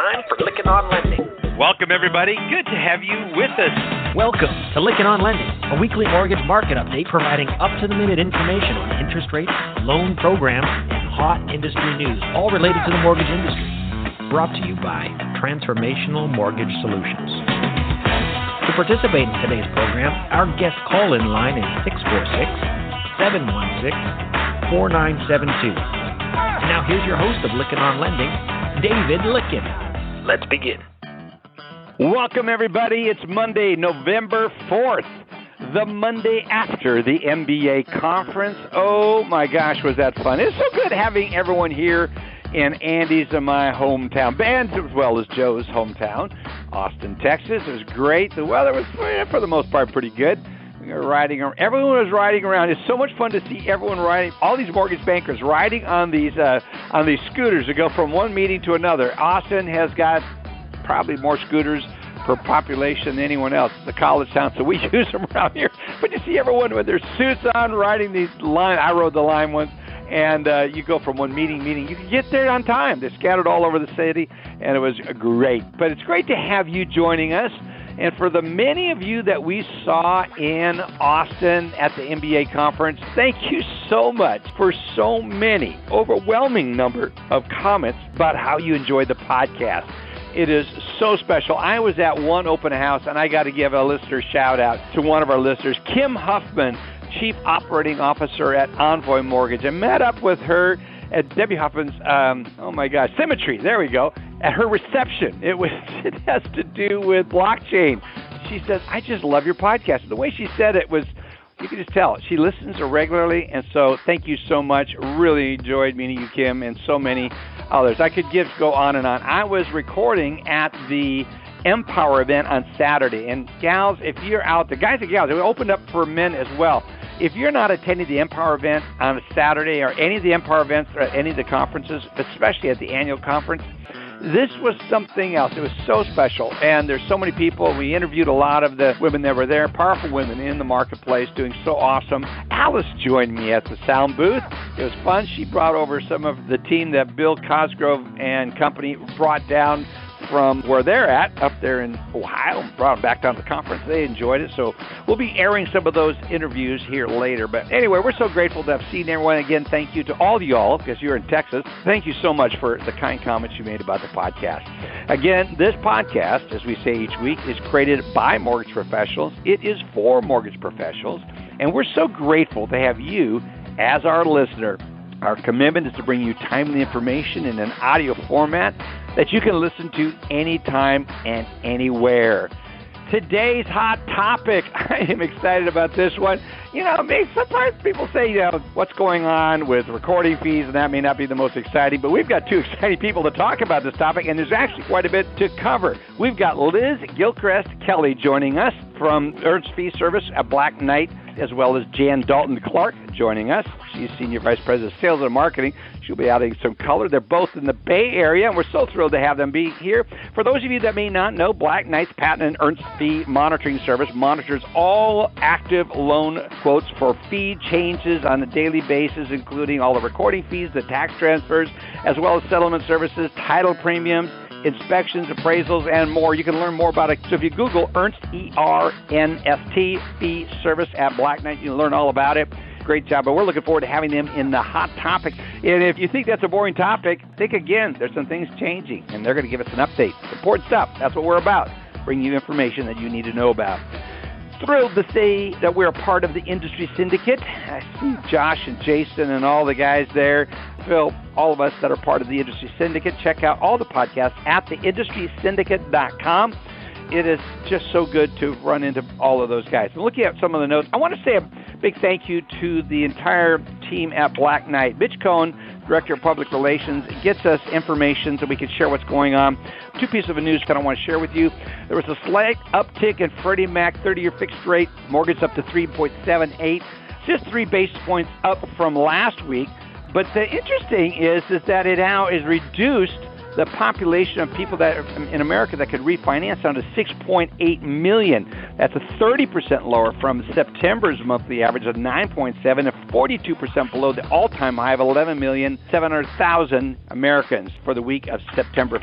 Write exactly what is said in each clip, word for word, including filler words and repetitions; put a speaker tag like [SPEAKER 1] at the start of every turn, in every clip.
[SPEAKER 1] time for Lykken on Lending.
[SPEAKER 2] Welcome, everybody. Good to have you with us.
[SPEAKER 3] Welcome to Lykken on Lending, a weekly mortgage market update providing up-to-the-minute information on interest rates, loan programs, and hot industry news, all related to the mortgage industry. Brought to you by Transformational Mortgage Solutions. To participate in today's program, our guest call-in line is six four six, seven one six, four nine seven two. And now here's your host of Lykken on Lending, David Lykken.
[SPEAKER 1] Let's begin.
[SPEAKER 2] Welcome, everybody. It's Monday, November fourth, the Monday after the M B A conference. Oh, my gosh, was that fun. It's so good having everyone here in Andy's and my hometown, and as well as Joe's hometown, Austin, Texas. It was great. The weather was, for the most part, pretty good. We were riding around. Everyone was riding around. It's so much fun to see everyone riding, all these mortgage bankers riding on these uh, on these scooters to go from one meeting to another. Austin has got probably more scooters per population than anyone else. It's a college town, so we use them around here. But you see everyone with their suits on riding these line. I rode the line once, and uh, you go from one meeting meeting. You can get there on time. They're scattered all over the city, and it was great. But it's great to have you joining us. And for the many of you that we saw in Austin at the M B A conference, thank you so much for so many, overwhelming number of comments about how you enjoyed the podcast. It is so special. I was at one open house, and I got to give a listener shout out to one of our listeners, Kim Huffman, Chief Operating Officer at Envoy Mortgage. I met up with her at Debbie Huffman's, um, oh my gosh, Symmetry, there we go, at her reception. It was it has to do with blockchain. She says, I just love your podcast. The way she said it was, you can just tell, she listens regularly, and so thank you so much. Really enjoyed meeting you, Kim, and so many others. I could give go on and on. I was recording at the Empower event on Saturday, and gals, if you're out, the guys and gals, it opened up for men as well. If you're not attending the Empower event on a Saturday or any of the Empower events or any of the conferences, especially at the annual conference, this was something else. It was so special, and there's so many people. We interviewed a lot of the women that were there, powerful women in the marketplace doing so awesome. Alice joined me at the sound booth. It was fun. She brought over some of the team that Bill Cosgrove and company brought down from where they're at, up there in Ohio, brought them back down to the conference. They enjoyed it, so we'll be airing some of those interviews here later. But anyway, we're so grateful to have seen everyone. Again, thank you to all of y'all, because you're in Texas. Thank you so much for the kind comments you made about the podcast. Again, this podcast, as we say each week, is created by mortgage professionals. It is for mortgage professionals, and we're so grateful to have you as our listener. Our commitment is to bring you timely information in an audio format that you can listen to anytime and anywhere. Today's hot topic, I am excited about this one. You know, sometimes people say, you know, what's going on with recording fees, and that may not be the most exciting, but we've got two exciting people to talk about this topic, and there's actually quite a bit to cover. We've got Liz Gilchrist Kelly joining us from Ernst Fee Service at Black Knight, as well as Jan Dalton Clark joining us. She's Senior Vice President of Sales and Marketing. She'll be adding some color. They're both in the Bay Area, and we're so thrilled to have them be here. For those of you that may not know, Black Knight's Patent and Ernst Fee Monitoring Service monitors all active loan quotes for fee changes on a daily basis, including all the recording fees, the tax transfers, as well as settlement services, title premiums, inspections, appraisals, and more. You can learn more about it. So if you Google Ernst, E R N S T, Fee Service at Black Knight, you can learn all about it. Great job, but we're looking forward to having them in the hot topic. And if you think that's a boring topic, think again. There's some things changing, and they're going to give us an update. Important stuff. That's what we're about, bringing you information that you need to know about. Thrilled to say that we're a part of the Industry Syndicate. I see Josh and Jason and all the guys there. Phil, all of us that are part of the Industry Syndicate. Check out all the podcasts at the industry syndicate dot com. It is just so good to run into all of those guys. And looking at some of the notes, I want to say a big thank you to the entire team at Black Knight. Mitch Cohn, Director of Public Relations, gets us information so we can share what's going on. Two pieces of news that I want to share with you. There was a slight uptick in Freddie Mac thirty-year fixed rate mortgage up to three point seven eight, just three basis points up from last week. But the interesting is, is that it now is reduced the population of people that in America that could refinance down to six point eight million. That's a thirty percent lower from September's monthly average of nine point seven and forty-two percent below the all-time high of eleven million seven hundred thousand Americans for the week of September fifth.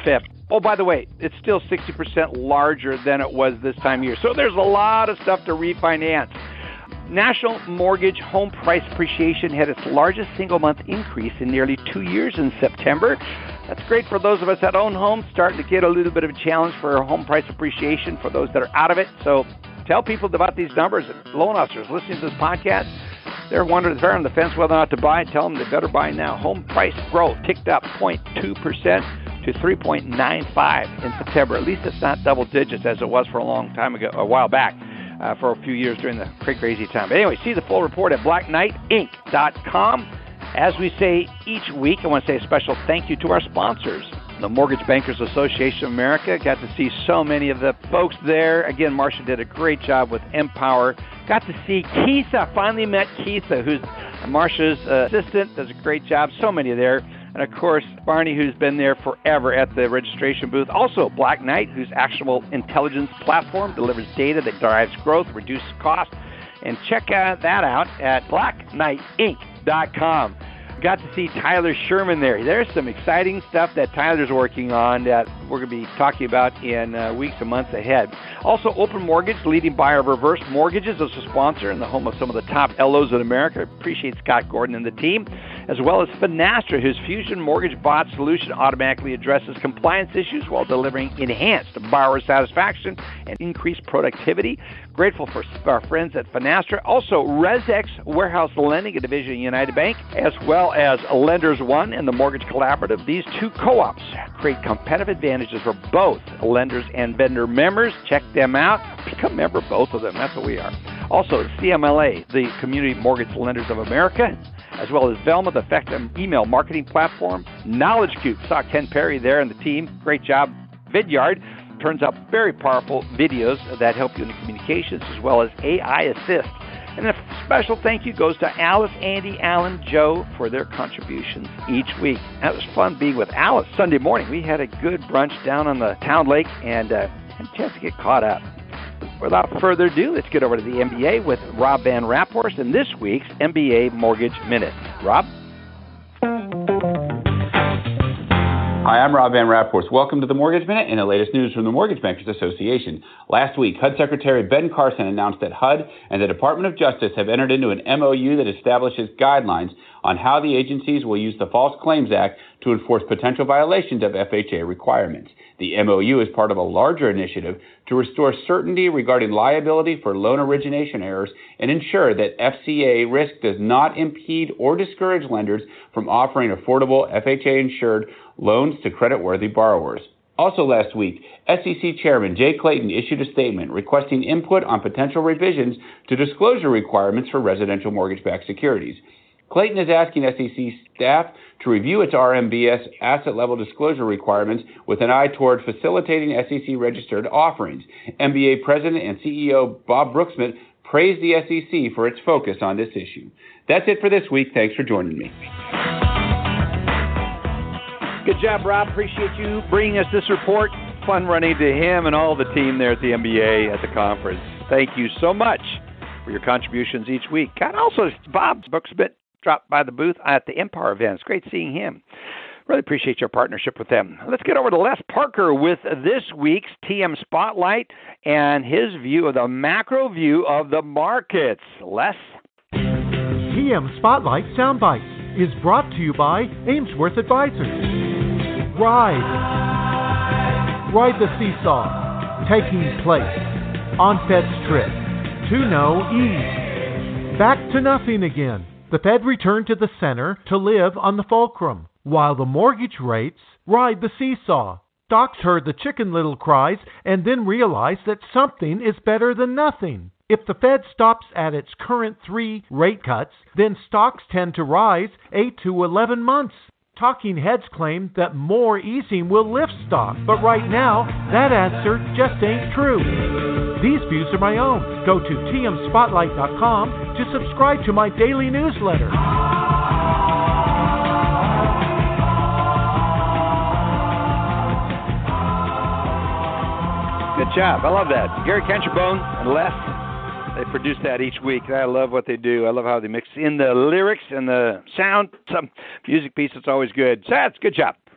[SPEAKER 2] Oh, by the way, it's still sixty percent larger than it was this time of year. So there's a lot of stuff to refinance. National mortgage home price appreciation had its largest single-month increase in nearly two years in September. That's great for those of us that own homes, starting to get a little bit of a challenge for home price appreciation for those that are out of it. So tell people about these numbers. Loan officers listening to this podcast, they're wondering if they're on the fence whether or not to buy. Tell them they better buy now. Home price growth ticked up zero point two percent to three point nine five in September. At least it's not double digits as it was for a long time ago, a while back, uh, for a few years during the crazy time. But anyway, see the full report at black knight inc dot com. As we say each week, I want to say a special thank you to our sponsors. The Mortgage Bankers Association of America. Got to see so many of the folks there. Again, Marcia did a great job with Empower. Got to see Keitha. Finally met Keitha, who's Marcia's uh, assistant. Does a great job. So many there. And, of course, Barney, who's been there forever at the registration booth. Also, Black Knight, whose actionable intelligence platform delivers data that drives growth, reduces cost. And check uh, that out at black knight inc dot com. Got to see Tyler Sherman there. There's some exciting stuff that Tyler's working on that we're going to be talking about in uh, weeks and months ahead. Also, Open Mortgage, leading buyer of reverse mortgages, as a sponsor and the home of some of the top L Os in America. Appreciate Scott Gordon and the team. As well as Finastra, whose Fusion Mortgage Bot solution automatically addresses compliance issues while delivering enhanced borrower satisfaction and increased productivity. Grateful for our friends at Finastra. Also, ResX Warehouse Lending, a division of United Bank, as well as Lenders One and the Mortgage Collaborative. These two co-ops create competitive advantages for both lenders and vendor members. Check them out. Become a member of both of them. That's what we are. Also, C M L A, the Community Mortgage Lenders of America, as well as Velma, the effective email marketing platform. Knowledge Cube, saw Ken Perry there and the team. Great job. Vidyard turns out very powerful videos that help you in the communications, as well as A I Assist. And a special thank you goes to Alice, Andy, Alan, Joe for their contributions each week. That was fun being with Alice Sunday morning. We had a good brunch down on the town lake and uh, had a chance to get caught up. Without further ado, let's get over to the M B A with Rob Van Raphorst and this week's M B A Mortgage Minute. Rob?
[SPEAKER 1] Hi, I'm Rob Van Raphorst. Welcome to the Mortgage Minute and the latest news from the Mortgage Bankers Association. Last week, H U D Secretary Ben Carson announced that H U D and the Department of Justice have entered into an M O U that establishes guidelines on how the agencies will use the False Claims Act to enforce potential violations of F H A requirements. The M O U is part of a larger initiative to restore certainty regarding liability for loan origination errors and ensure that F C A risk does not impede or discourage lenders from offering affordable F H A-insured loans to creditworthy borrowers. Also last week, S E C Chairman Jay Clayton issued a statement requesting input on potential revisions to disclosure requirements for residential mortgage-backed securities. Clayton is asking S E C staff to review its R M B S asset-level disclosure requirements with an eye toward facilitating S E C-registered offerings. M B A President and C E O Bob Brooksmith praised the S E C for its focus on this issue. That's it for this week. Thanks for joining me.
[SPEAKER 2] Good job, Rob. Appreciate you bringing us this report. Fun running to him and all the team there at the M B A at the conference. Thank you so much for your contributions each week. And also, Bob Brooksmith dropped by the booth at the Empower event. It's great seeing him. Really appreciate your partnership with them. Let's get over to Les Parker with this week's T M Spotlight and his view of the macro view of the markets. Les?
[SPEAKER 4] T M Spotlight Soundbites is brought to you by Amesworth Advisors. Ride. Ride the seesaw. Taking place. On Fed's trip. To no ease. Back to nothing again. The Fed returned to the center to live on the fulcrum, while the mortgage rates ride the seesaw. Stocks heard the Chicken Little cries and then realized that something is better than nothing. If the Fed stops at its current three rate cuts, then stocks tend to rise eight to eleven months. Talking heads claim that more easing will lift stocks, but right now, that answer just ain't true. These views are my own. Go to T M spotlight dot com to subscribe to my daily newsletter.
[SPEAKER 2] Good job. I love that. Gary Cancherbone and Les, they produce that each week. I love what they do. I love how they mix in the lyrics and the sound. Some music piece that's always good. So that's good job.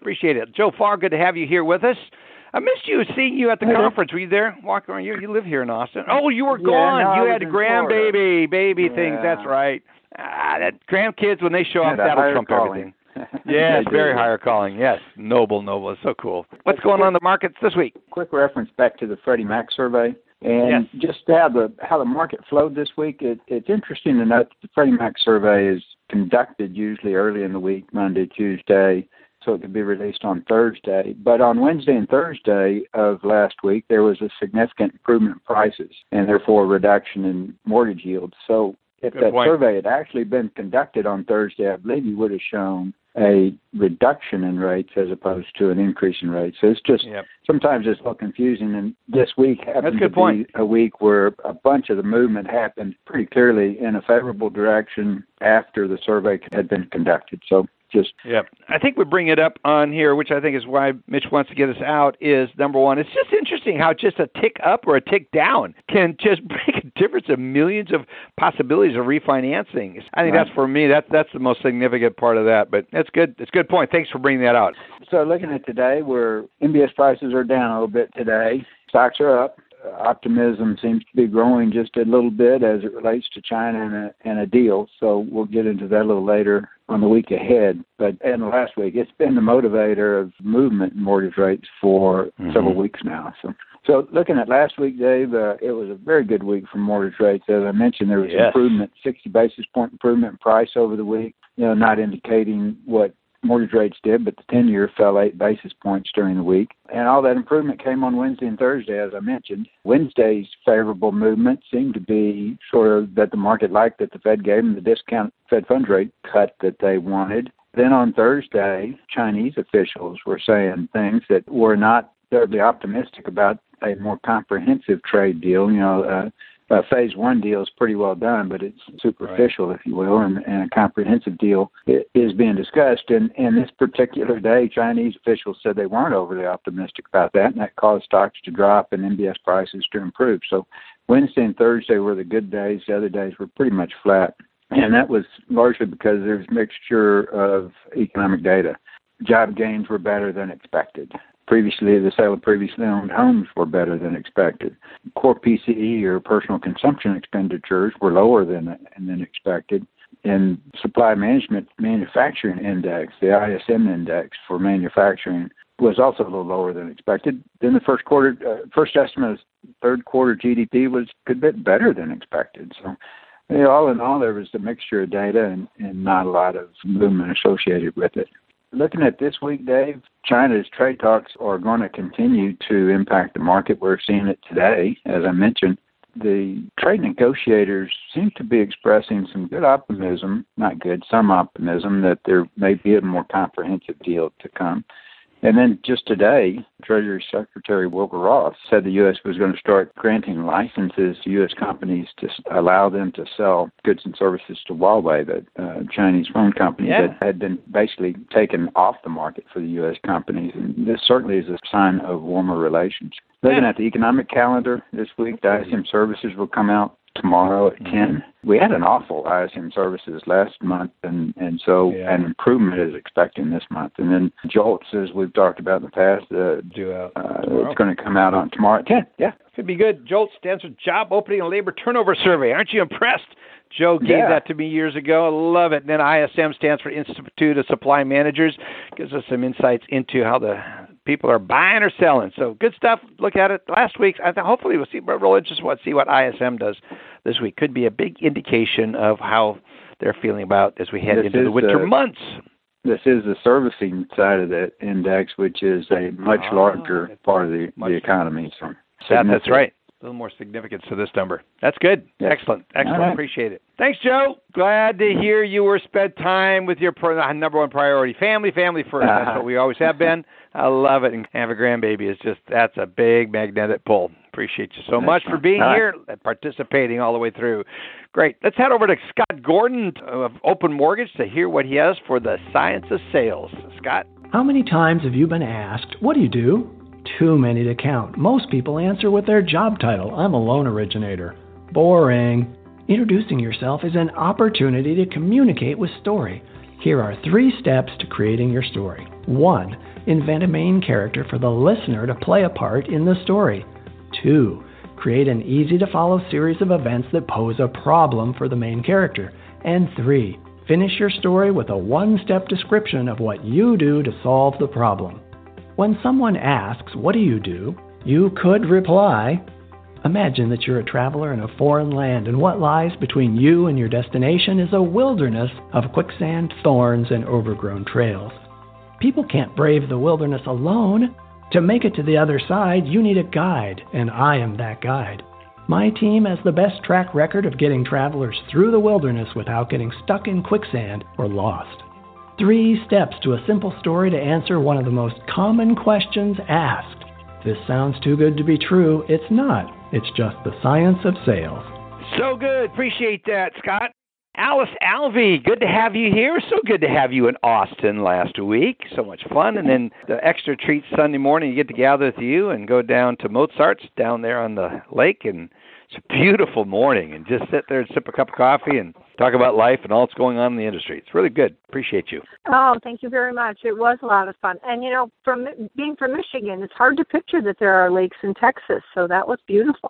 [SPEAKER 2] Appreciate it. Joe Farr, good to have you here with us. I missed you, seeing you at the hey, conference. Were you there? Walking around. You, you live here in Austin. Oh, you were
[SPEAKER 5] yeah,
[SPEAKER 2] gone.
[SPEAKER 5] No,
[SPEAKER 2] you had grandbaby, baby
[SPEAKER 5] yeah.
[SPEAKER 2] things. That's right. Ah, that grandkids, when they show
[SPEAKER 5] yeah,
[SPEAKER 2] up, that'll trump
[SPEAKER 5] calling.
[SPEAKER 2] everything. Yes, very higher calling. Yes, noble, noble. It's so cool. What's going on in the markets this week?
[SPEAKER 5] Quick reference back to the Freddie Mac survey. And
[SPEAKER 2] yes.
[SPEAKER 5] just how the how the market flowed this week, it, it's interesting to note that the Freddie Mac survey is conducted usually early in the week, Monday, Tuesday, so it could be released on Thursday. But on Wednesday and Thursday of last week, there was a significant improvement in prices and therefore a reduction in mortgage yields. So if
[SPEAKER 2] Good
[SPEAKER 5] that
[SPEAKER 2] point.
[SPEAKER 5] survey had actually been conducted on Thursday, I believe you would have shown a reduction in rates as opposed to an increase in rates. So it's just
[SPEAKER 2] yep.
[SPEAKER 5] sometimes it's a little confusing. And this week happened to
[SPEAKER 2] point.
[SPEAKER 5] be a week where a bunch of the movement happened pretty clearly in a favorable direction after the survey had been conducted. So just
[SPEAKER 2] yeah, I think we bring it up on here, which I think is why Mitch wants to get us out, is number one, it's just interesting how just a tick up or a tick down can just make a difference of millions of possibilities of refinancing. I think
[SPEAKER 5] right.
[SPEAKER 2] that's, for me, that's that's the most significant part of that. But that's good. It's a good point. Thanks for bringing that out.
[SPEAKER 5] So looking at today, where M B S prices are down a little bit today, stocks are up. Optimism seems to be growing just a little bit as it relates to China and a, and a deal. So we'll get into that a little later on the week ahead. But in the last week, it's been the motivator of movement in mortgage rates for mm-hmm. several weeks now. So, so looking at last week, Dave, uh, it was a very good week for mortgage rates. As I mentioned, there was
[SPEAKER 2] yes.
[SPEAKER 5] improvement, sixty basis point improvement in price over the week. You know, not indicating what mortgage rates did, but the ten-year fell eight basis points during the week. And all that improvement came on Wednesday and Thursday, as I mentioned. Wednesday's favorable movement seemed to be sort of that the market liked that the Fed gave them the discount Fed funds rate cut that they wanted. Then on Thursday, Chinese officials were saying things that were not terribly optimistic about a more comprehensive trade deal. You know, uh, Uh, phase one deal is pretty well done, but it's superficial, right. if you will, and, and a comprehensive deal is being discussed. And, and this particular day, Chinese officials said they weren't overly optimistic about that, and that caused stocks to drop and M B S prices to improve. So Wednesday and Thursday were the good days. The other days were pretty much flat. And that was largely because there's a mixture of economic data. Job gains were better than expected. Previously, the sale of previously owned homes were better than expected. Core P C E, or personal consumption expenditures, were lower than than expected. And supply management manufacturing index, the I S M index for manufacturing, was also a little lower than expected. Then the first quarter, uh, first estimate of third quarter G D P was a good bit better than expected. So, you know, all in all, there was a mixture of data and, and not a lot of movement associated with it. Looking at this week, Dave, China's trade talks are going to continue to impact the market. We're seeing it today, as I mentioned. The trade negotiators seem to be expressing some good optimism, not good, some optimism that there may be a more comprehensive deal to come. And then just today, Treasury Secretary Wilbur Ross said the U S was going to start granting licenses to U S companies to allow them to sell goods and services to Huawei, the uh, Chinese phone company
[SPEAKER 2] yeah.
[SPEAKER 5] that had been basically taken off the market for the U S companies. And this certainly is a sign of warmer relations. Looking
[SPEAKER 2] yeah.
[SPEAKER 5] at the economic calendar this week, the I S M services will come out tomorrow at ten. We had an awful I S M services last month, and, and so
[SPEAKER 2] yeah.
[SPEAKER 5] an improvement is expected this month. And then JOLTS, as we've talked about in the past, uh,
[SPEAKER 2] Due out
[SPEAKER 5] uh, it's going to come out on tomorrow at ten. Yeah.
[SPEAKER 2] Could be good. JOLTS stands for Job Opening and Labor Turnover Survey. Aren't you impressed? Joe gave
[SPEAKER 5] yeah.
[SPEAKER 2] that to me years ago. I love it. And then I S M stands for Institute of Supply Managers. Gives us some insights into how the people are buying or selling. So good stuff. Look at it. Last week, I think hopefully we'll see, but real interested to see what I S M does this week. Could be a big indication of how they're feeling about as we head
[SPEAKER 5] this
[SPEAKER 2] into the winter
[SPEAKER 5] uh,
[SPEAKER 2] months.
[SPEAKER 5] This is the servicing side of that index, which is a much oh, larger part of the, the economy. So
[SPEAKER 2] that, that's right. A little more significance to this number. That's good.
[SPEAKER 5] Yes.
[SPEAKER 2] Excellent. Excellent.
[SPEAKER 5] Right.
[SPEAKER 2] Appreciate it. Thanks, Joe. Glad to hear you were spent time with your pro- number one priority. Family, family first. Uh-huh. That's what we always have been. I love it. And have a grandbaby is just, that's a big magnetic pull. Appreciate you so that's much fun. for being all here right. and participating all the way through. Great. Let's head over to Scott Gordon of Open Mortgage to hear what he has for the science of sales. Scott?
[SPEAKER 6] How many times have you been asked, what do you do? Too many to count. Most people answer with their job title. I'm a loan originator. Boring. Introducing yourself is an opportunity to communicate with story. Here are three steps to creating your story. One, Invent a main character for the listener to play a part in the story. Two, create an easy-to-follow series of events that pose a problem for the main character. And three, finish your story with a one-step description of what you do to solve the problem. When someone asks, "What do you do?" you could reply, "Imagine that you're a traveler in a foreign land, and what lies between you and your destination is a wilderness of quicksand, thorns, and overgrown trails. People can't brave the wilderness alone. To make it to the other side, you need a guide, and I am that guide. My team has the best track record of getting travelers through the wilderness without getting stuck in quicksand or lost. Three steps to a simple story to answer one of the most common questions asked. If this sounds too good to be true, it's not. It's just the science of sales."
[SPEAKER 2] So good. Appreciate that, Scott. Alice Alvey, good to have you here. So good to have you in Austin last week. So much fun. And then the extra treat Sunday morning, you get to gather with you and go down to Mozart's down there on the lake. And it's a beautiful morning. And just sit there and sip a cup of coffee and talk about life and all that's going on in the industry. It's really good. Appreciate you.
[SPEAKER 7] Oh, thank you very much. It was a lot of fun. And, you know, from being from Michigan, it's hard to picture that there are lakes in Texas. So that was beautiful.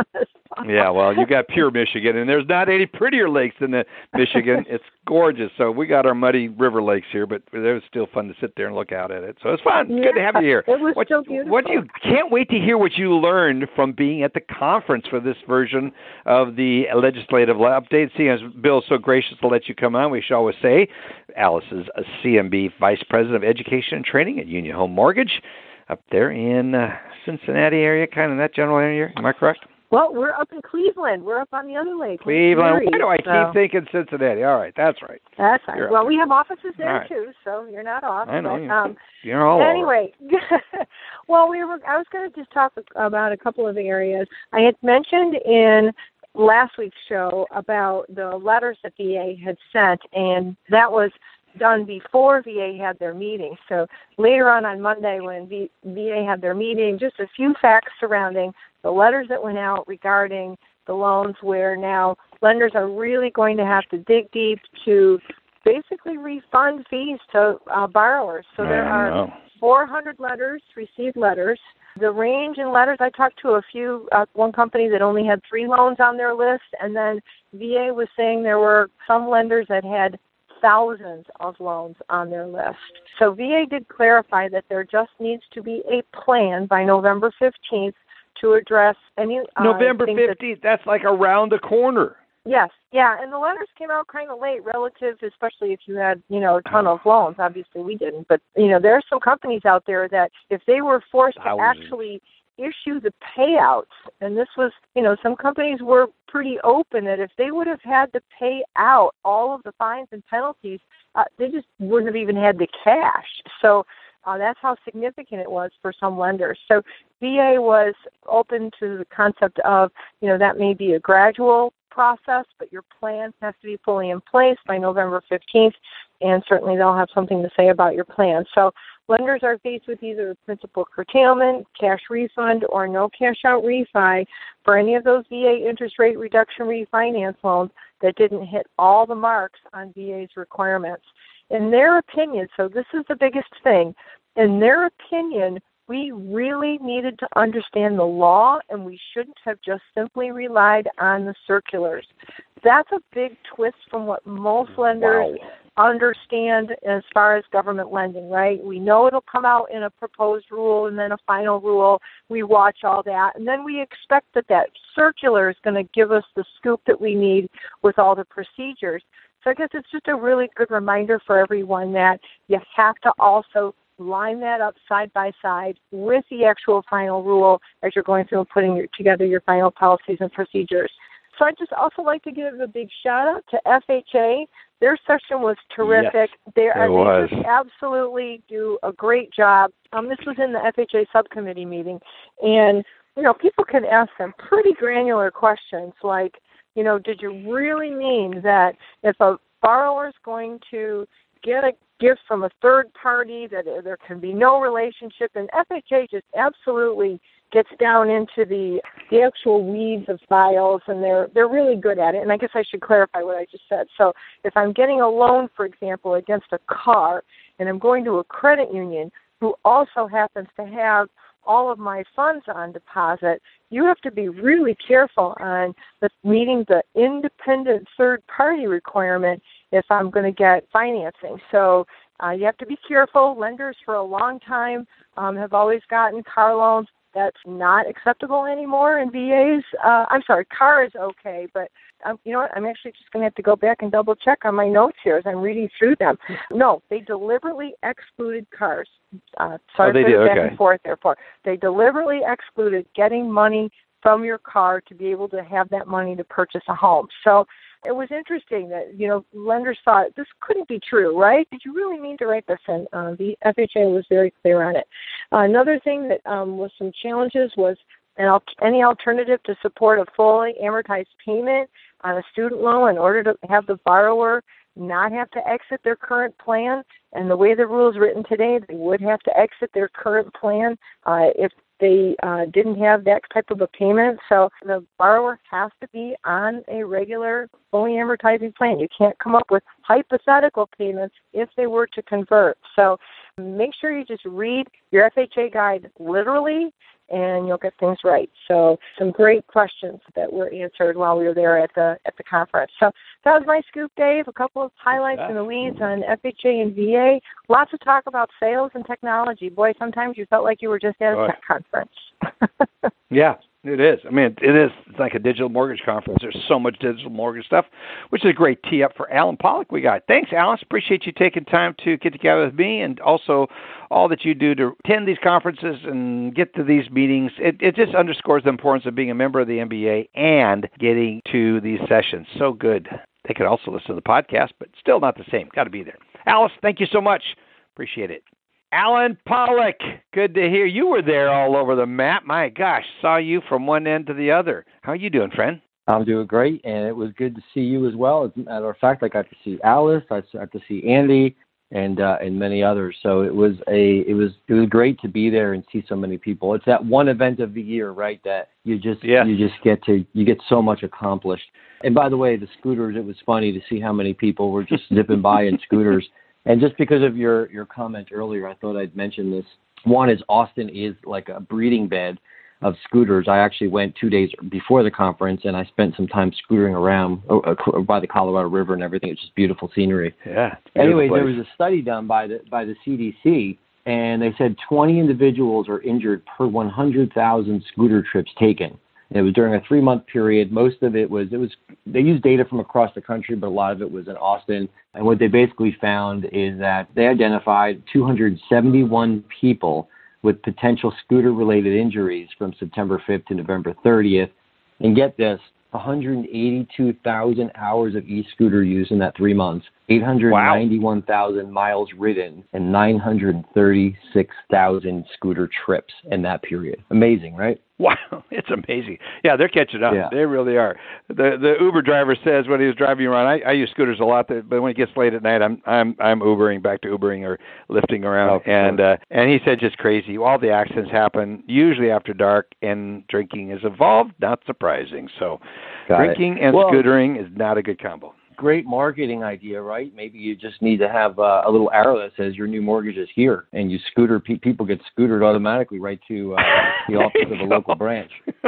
[SPEAKER 2] Yeah, well, you got pure Michigan, and there's not any prettier lakes than the Michigan. It's gorgeous. So we got our muddy river lakes here, but it was still fun to sit there and look out at it. So it's fun. It's
[SPEAKER 7] yeah,
[SPEAKER 2] good to have you here.
[SPEAKER 7] It was
[SPEAKER 2] what,
[SPEAKER 7] so beautiful.
[SPEAKER 2] What do you can't wait to hear what you learned from being at the conference for this version of the legislative update. Seeing as Bill's so gracious to let you come on, we should always say Alice is a C M B Vice President of Education and Training at Union Home Mortgage up there in uh, Cincinnati area, kind of that general area. Am I correct?
[SPEAKER 7] Well, we're up in Cleveland. We're up on the other lake.
[SPEAKER 2] Cleveland. Why do I
[SPEAKER 7] so.
[SPEAKER 2] keep thinking Cincinnati? All right, that's right.
[SPEAKER 7] That's right.
[SPEAKER 2] You're
[SPEAKER 7] well,
[SPEAKER 2] up.
[SPEAKER 7] we have offices there,
[SPEAKER 2] right.
[SPEAKER 7] too, so you're not off.
[SPEAKER 2] I know.
[SPEAKER 7] But,
[SPEAKER 2] you're,
[SPEAKER 7] um,
[SPEAKER 2] you're all
[SPEAKER 7] Anyway, well, we were. I was going to just talk about a couple of areas. I had mentioned in last week's show about the letters that V A had sent, and that was done before V A had their meeting. So later on on Monday when v- VA had their meeting, just a few facts surrounding the letters that went out regarding the loans where now lenders are really going to have to dig deep to basically refund fees to uh, borrowers. So there are four hundred letters, received letters. The range in letters, I talked to a few, uh, one company that only had three loans on their list, and then V A was saying there were some lenders that had thousands of loans on their list. So V A did clarify that there just needs to be a plan by November fifteenth to address any... Uh,
[SPEAKER 2] November fifteenth, that, that's like around the corner.
[SPEAKER 7] Yes, yeah, and the letters came out kind of late relative, especially if you had, you know, a ton of loans. Obviously we didn't, but, you know, there are some companies out there that if they were forced thousands. to actually issue the payouts, and this was, you know, some companies were pretty open that if they would have had to pay out all of the fines and penalties, uh, they just wouldn't have even had the cash. So uh, that's how significant it was for some lenders. So V A was open to the concept of, you know, that may be a gradual process, but your plan has to be fully in place by November fifteenth, and certainly they'll have something to say about your plan. So lenders are faced with either principal curtailment, cash refund, or no cash out refi for any of those V A interest rate reduction refinance loans that didn't hit all the marks on V A's requirements. In their opinion, so this is the biggest thing, in their opinion, we really needed to understand the law, and we shouldn't have just simply relied on the circulars. That's a big twist from what most lenders wow. understand as far as government lending, right? We know it'll come out in a proposed rule and then a final rule. We watch all that, and then we expect that that circular is going to give us the scoop that we need with all the procedures. So I guess it's just a really good reminder for everyone that you have to also line that up side by side with the actual final rule as you're going through and putting your, together your final policies and procedures. So I'd just also like to give a big shout out to F H A. Their session was terrific.
[SPEAKER 2] Yes,
[SPEAKER 7] they,
[SPEAKER 2] it
[SPEAKER 7] they
[SPEAKER 2] was.
[SPEAKER 7] just absolutely do a great job. Um, this was in the F H A subcommittee meeting, and you know, people can ask them pretty granular questions like, you know, did you really mean that if a borrower is going to get a gift from a third party that there can be no relationship? And F H A just absolutely gets down into the the actual weeds of files, and they're they're really good at it. And I guess I should clarify what I just said. So if I'm getting a loan, for example, against a car, and I'm going to a credit union, who also happens to have all of my funds on deposit, you have to be really careful on the, meeting the independent third-party requirement if I'm going to get financing. So uh, you have to be careful. Lenders for a long time um, have always gotten car loans. That's not acceptable anymore in V As. Uh, I'm sorry, car is okay, but um, you know what? I'm actually just going to have to go back and double check on my notes here as I'm reading through them. No, they deliberately excluded cars. Uh, sorry
[SPEAKER 2] oh, they
[SPEAKER 7] for
[SPEAKER 2] do?
[SPEAKER 7] the back
[SPEAKER 2] okay.
[SPEAKER 7] and forth, therefore. They deliberately excluded getting money from your car to be able to have that money to purchase a home. So it was interesting that, you know, lenders thought this couldn't be true, right? Did you really mean to write this in? Uh, the F H A was very clear on it. Uh, another thing that um, was some challenges was an al- any alternative to support a fully amortized payment on a student loan in order to have the borrower not have to exit their current plan. And the way the rule is written today, they would have to exit their current plan uh, if they uh, didn't have that type of a payment. So the borrower has to be on a regular, fully amortizing plan. You can't come up with hypothetical payments if they were to convert. So make sure you just read your F H A guide literally, and you'll get things right. So some great questions that were answered while we were there at the at the conference. So that was my scoop, Dave. A couple of highlights in the weeds on F H A and V A. Lots of talk about sales and technology. Boy, sometimes you felt like you were just at a
[SPEAKER 2] Boy.
[SPEAKER 7] tech conference.
[SPEAKER 2] Yeah, it is. I mean, it is. It's like a digital mortgage conference. There's so much digital mortgage stuff, which is a great tee up for Alan Pollock we got. Thanks, Alice. Appreciate you taking time to get together with me, and also all that you do to attend these conferences and get to these meetings. It, it just underscores the importance of being a member of the M B A and getting to these sessions. So good. They could also listen to the podcast, but still not the same. Got to be there. Alice, thank you so much. Appreciate it. Alan Pollock, good to hear. You were there all over the map. My gosh, saw you from one end to the other. How are you doing, friend?
[SPEAKER 8] I'm doing great, and it was good to see you as well. As a matter of fact, I got to see Alice, I got to see Andy, and uh, and many others. So it was a it was it was great to be there and see so many people. It's that one event of the year, right? That you just
[SPEAKER 2] yes.
[SPEAKER 8] you just get to you get so much accomplished. And by the way, the scooters, it was funny to see how many people were just zipping by in scooters. And just because of your, your comment earlier, I thought I'd mention this. One is Austin is like a breeding bed of scooters. I actually went two days before the conference, and I spent some time scootering around uh, by the Colorado River and everything. It's just beautiful scenery.
[SPEAKER 2] Yeah.
[SPEAKER 8] Anyway, there was a study done by the by the C D C, and they said twenty individuals are injured per one hundred thousand scooter trips taken. It was during a three-month period. Most of it was, it was, they used data from across the country, but a lot of it was in Austin. And what they basically found is that they identified two hundred seventy-one people with potential scooter-related injuries from September fifth to November thirtieth. And get this, one hundred eighty-two thousand hours of e-scooter use in that three months, eight hundred ninety-one thousand wow. miles ridden, and nine hundred thirty-six thousand scooter trips in that period. Amazing, right?
[SPEAKER 2] Wow, it's amazing. Yeah, they're catching up.
[SPEAKER 8] Yeah.
[SPEAKER 2] They really are. The the Uber driver says when he was driving around, I, I use scooters a lot, but when it gets late at night, I'm I'm I'm Ubering back to Ubering or lifting around,
[SPEAKER 8] oh,
[SPEAKER 2] and
[SPEAKER 8] sure.
[SPEAKER 2] uh, and he said just crazy. All the accidents happen usually after dark, and drinking is involved. Not surprising. So,
[SPEAKER 8] Got
[SPEAKER 2] drinking
[SPEAKER 8] it.
[SPEAKER 2] and
[SPEAKER 8] well,
[SPEAKER 2] scootering is not a good combo.
[SPEAKER 8] Great marketing idea, right? Maybe you just need to have uh, a little arrow that says your new mortgage is here, and you scooter pe- people get scootered automatically right to uh, the office of the local branch.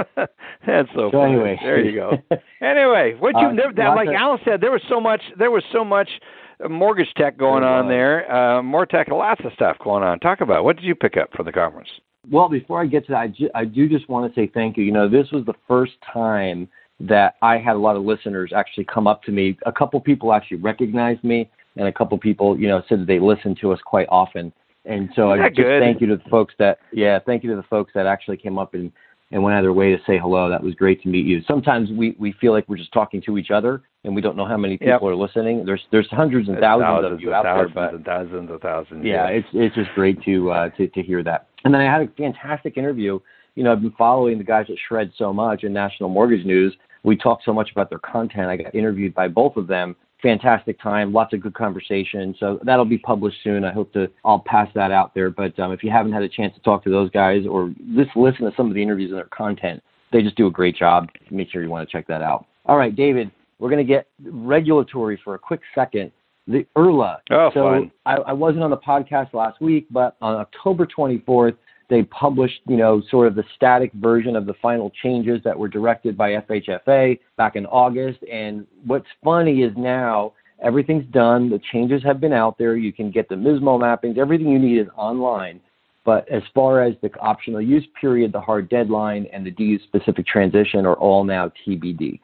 [SPEAKER 2] That's so,
[SPEAKER 8] so
[SPEAKER 2] funny.
[SPEAKER 8] Anyway.
[SPEAKER 2] There you go. Anyway, what you
[SPEAKER 8] uh,
[SPEAKER 2] never that, like
[SPEAKER 8] of,
[SPEAKER 2] Alan said, there was so much there was so much mortgage tech going on there, uh, more tech, lots of stuff going on. Talk about it. What did you pick up from the conference?
[SPEAKER 8] Well, before I get to that, I, ju- I do just want to say thank you. You know, this was the first time that I had a lot of listeners actually come up to me. A couple people actually recognized me, and a couple people, you know, said that they listen to us quite often. And so I just
[SPEAKER 2] good?
[SPEAKER 8] thank you to the folks that, yeah, thank you to the folks that actually came up and, and went out of their way to say hello. That was great to meet you. Sometimes we, we feel like we're just talking to each other, and we don't know how many people
[SPEAKER 2] yep.
[SPEAKER 8] are listening. There's there's hundreds and thousands,
[SPEAKER 2] thousands
[SPEAKER 8] of you
[SPEAKER 2] and
[SPEAKER 8] out
[SPEAKER 2] thousands
[SPEAKER 8] there, but
[SPEAKER 2] and thousands of thousands.
[SPEAKER 8] Yeah,
[SPEAKER 2] yeah.
[SPEAKER 8] it's it's just great to uh, to to hear that. And then I had a fantastic interview. You know, I've been following the guys at Shred so much in National Mortgage News. We talked so much about their content. I got interviewed by both of them. Fantastic time, lots of good conversation. So that'll be published soon. I hope to, I'll pass that out there. But um, if you haven't had a chance to talk to those guys or just listen to some of the interviews and their content, they just do a great job. Make sure you want to check that out. All right, David, we're going to get regulatory for a quick second. the I R L A.
[SPEAKER 2] Oh,
[SPEAKER 8] so
[SPEAKER 2] fun.
[SPEAKER 8] I, I wasn't on the podcast last week, but on October twenty-fourth, they published, you know, sort of the static version of the final changes that were directed by F H F A back in August. And what's funny is now everything's done. The changes have been out there. You can get the M I S M O mappings. Everything you need is online. But as far as the optional use period, the hard deadline, and the D U-specific transition are all now T B D.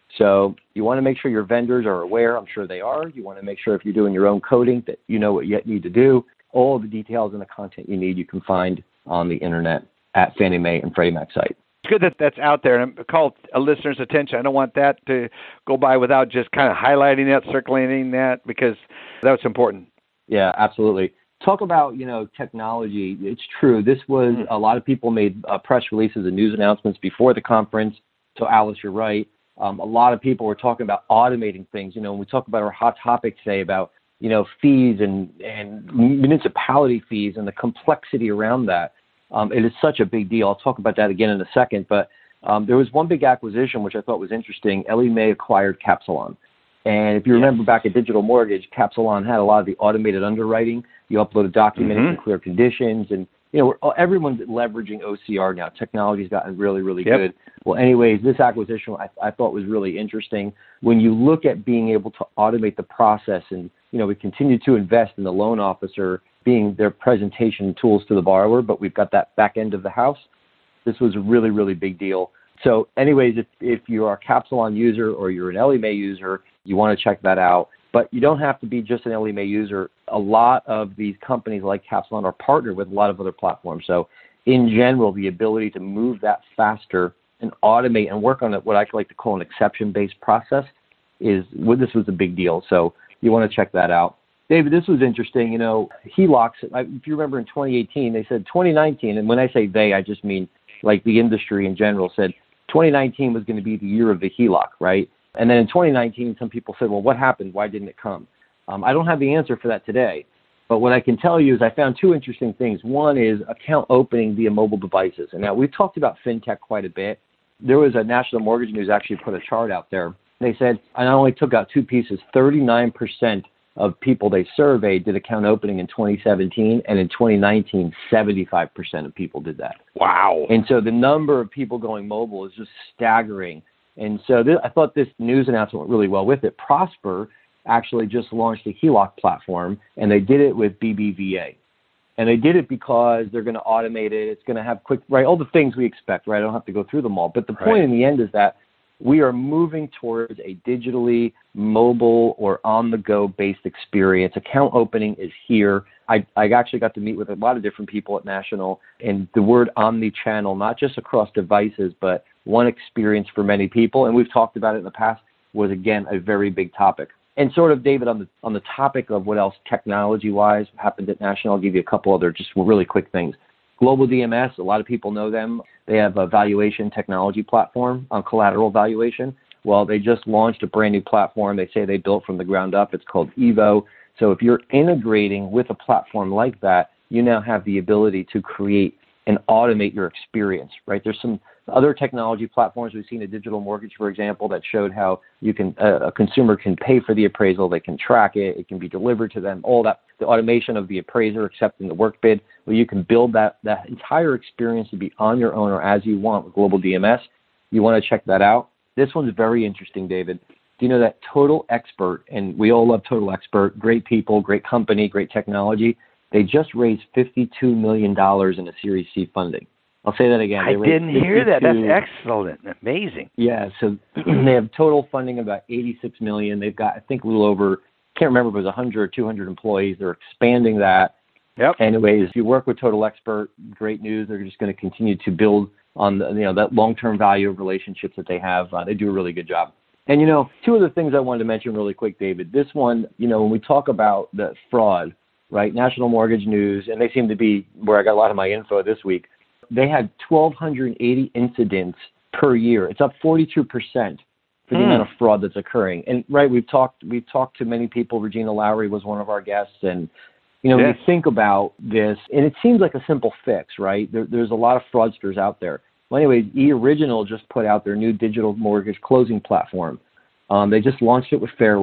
[SPEAKER 8] So you want to make sure your vendors are aware. I'm sure they are. You want to make sure if you're doing your own coding that you know what you need to do. All of the details and the content you need you can find on the internet at Fannie Mae and Freddie Mac's site.
[SPEAKER 2] It's good that that's out there, and call a listener's attention. I don't want that to go by without just kind of highlighting that, circulating that, because that's important.
[SPEAKER 8] Yeah, absolutely. Talk about, you know, technology. It's true. This was, mm-hmm. a lot of people made uh, press releases and news announcements before the conference. So, Alice, you're right. Um, a lot of people were talking about automating things. You know, when we talk about our hot topic today about, you know, fees and, and municipality fees and the complexity around that, um, it is such a big deal. I'll talk about that again in a second. But um, there was one big acquisition, which I thought was interesting. Ellie Mae acquired Capsilon. And if you remember yes. back at Digital Mortgage, Capsilon had a lot of the automated underwriting. You upload a document mm-hmm. in clear conditions, and you know we're, everyone's leveraging O C R now. Technology's gotten really, really yep. good. Well, anyways, this acquisition I, I thought was really interesting. When you look at being able to automate the process, and you know we continue to invest in the loan officer being their presentation tools to the borrower, but we've got that back end of the house. This was a really, really big deal. So, anyways, if if you are a Capsilon user or you're an Ellie Mae user, you want to check that out. But you don't have to be just an Ellie Mae user. A lot of these companies like Capsilon are partnered with a lot of other platforms. So in general, the ability to move that faster and automate and work on it, what I like to call an exception-based process, is well, this was a big deal. So you want to check that out. David, this was interesting. You know, H E L O Cs, if you remember in twenty eighteen, they said twenty nineteen, and when I say they, I just mean like the industry in general, said twenty nineteen was going to be the year of the H E L O C, right? And then in twenty nineteen, some people said, well, what happened? Why didn't it come? Um, I don't have the answer for that today. But what I can tell you is I found two interesting things. One is account opening via mobile devices. And now we've talked about fintech quite a bit. There was a National Mortgage News actually put a chart out there. They said, I not only took out two pieces, thirty-nine percent of people they surveyed did account opening in twenty seventeen. And in twenty nineteen, seventy-five percent of people did that.
[SPEAKER 2] Wow.
[SPEAKER 8] And so the number of people going mobile is just staggering. And so this, I thought this news announcement went really well with it. Prosper actually just launched a H E L O C platform, and they did it with B B V A. And they did it because they're going to automate it. It's going to have quick, right, all the things we expect, right? I don't have to go through them all. But the point right. in the end is that we are moving towards a digitally mobile or on-the-go based experience. Account opening is here. I, I actually got to meet with a lot of different people at National, and the word omni-channel, not just across devices, but one experience for many people, and we've talked about it in the past, was, again, a very big topic. And sort of, David, on the on the topic of what else technology-wise happened at National, I'll give you a couple other just really quick things. Global D M S, a lot of people know them. They have a valuation technology platform on collateral valuation. Well, they just launched a brand new platform they say they built from the ground up. It's called Evo. So if you're integrating with a platform like that, you now have the ability to create and automate your experience, right? There's some other technology platforms we've seen, a Digital Mortgage, for example, that showed how you can uh, a consumer can pay for the appraisal, they can track it, it can be delivered to them, all that, the automation of the appraiser accepting the work bid, where you can build that, that entire experience to be on your own or as you want with Global D M S. You want to check that out. This one's very interesting, David. Do you know that Total Expert, and we all love Total Expert, great people, great company, great technology, they just raised fifty-two million dollars in a Series C funding. I'll say that again.
[SPEAKER 2] I didn't hear that. That's excellent. Amazing.
[SPEAKER 8] Yeah, so they have total funding of about eighty-six million dollars. They've got, I think, a little over, can't remember if it was one hundred or two hundred employees. They're expanding that.
[SPEAKER 2] Yep.
[SPEAKER 8] Anyways, if you work with Total Expert, great news. They're just going to continue to build on the, you know, that long-term value of relationships that they have. Uh, they do a really good job. And, you know, two other things I wanted to mention really quick, David. This one, you know, when we talk about the fraud, right, National Mortgage News, and they seem to be where I got a lot of my info this week, they had one thousand two hundred eighty incidents per year. It's up forty-two percent for the mm. amount of fraud that's occurring. And, right, we've talked we've talked to many people. Regina Lowry was one of our guests. And, you know, yes. when you think about this, and it seems like a simple fix, right? There, there's a lot of fraudsters out there. Well, anyways, eOriginal just put out their new digital mortgage closing platform. Um, they just launched it with Fairway.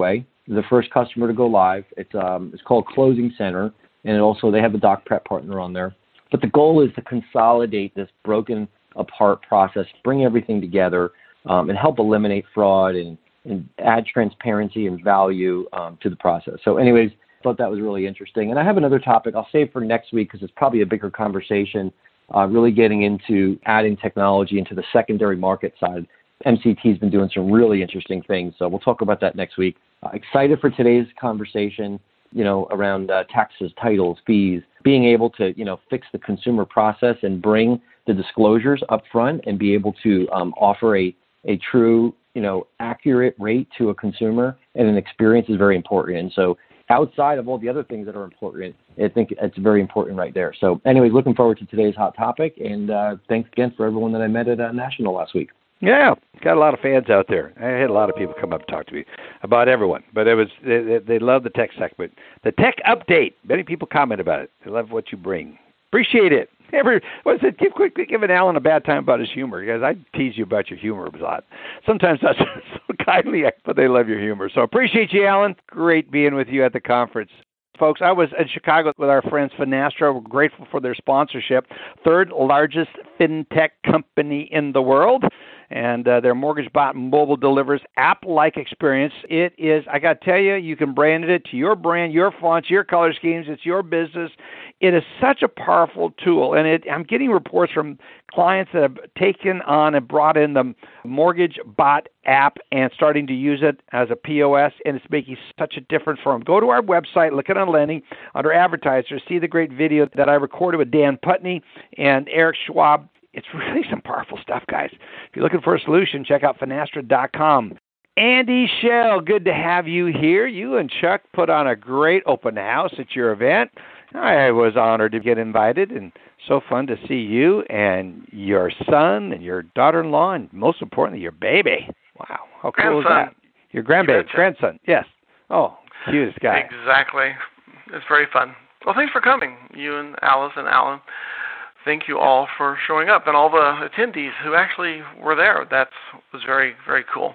[SPEAKER 8] the first customer to go live. It's um, it's called Closing Center, and it also they have a doc prep partner on there. But the goal is to consolidate this broken apart process, bring everything together, um, and help eliminate fraud and, and add transparency and value um, to the process. So anyways, I thought that was really interesting. And I have another topic I'll save for next week because it's probably a bigger conversation, uh, really getting into adding technology into the secondary market side. M C T has been doing some really interesting things, so we'll talk about that next week. Uh, excited for today's conversation, you know, around uh, taxes, titles, fees, being able to, you know, fix the consumer process and bring the disclosures up front and be able to um, offer a, a true, you know, accurate rate to a consumer and an experience is very important. And so outside of all the other things that are important, I think it's very important right there. So anyway, looking forward to today's hot topic, and uh, thanks again for everyone that I met at uh, National last week.
[SPEAKER 2] Yeah, got a lot of fans out there. I had a lot of people come up and talk to me about everyone, but it was they, they love the tech segment, the tech update. Many people comment about it. They love what you bring. Appreciate it. Ever what's it? Give quickly giving Alan a bad time about his humor, because I tease you about your humor a lot. Sometimes not so kindly, but they love your humor. So appreciate you, Alan. Great being with you at the conference. Folks, I was in Chicago with our friends Finastra. We're grateful for their sponsorship. Third largest fintech company in the world. And uh, their MortgageBot mobile delivers app-like experience. It is, I got to tell you, you can brand it to your brand, your fonts, your color schemes. It's your business. It is such a powerful tool. And it, I'm getting reports from clients that have taken on and brought in the MortgageBot app and starting to use it as a P O S, and it's making such a difference for them. Go to our website, look at on lending, under advertisers, see the great video that I recorded with Dan Putney and Eric Schwab. It's really some powerful stuff, guys. If you're looking for a solution, check out finastra dot com. Andy Schell, good to have you here. You and Chuck put on a great open house at your event. I was honored to get invited, and so fun to see you and your son and your daughter-in-law, and most importantly, your baby. Wow, how cool
[SPEAKER 9] grandson.
[SPEAKER 2] Is that? Your grandbaby, grandson, yes. Oh, cutest guy.
[SPEAKER 9] Exactly. It's very fun. Well, thanks for coming, you and Alice and Alan. Thank you all for showing up, and all the attendees who actually were there. That was very, very cool.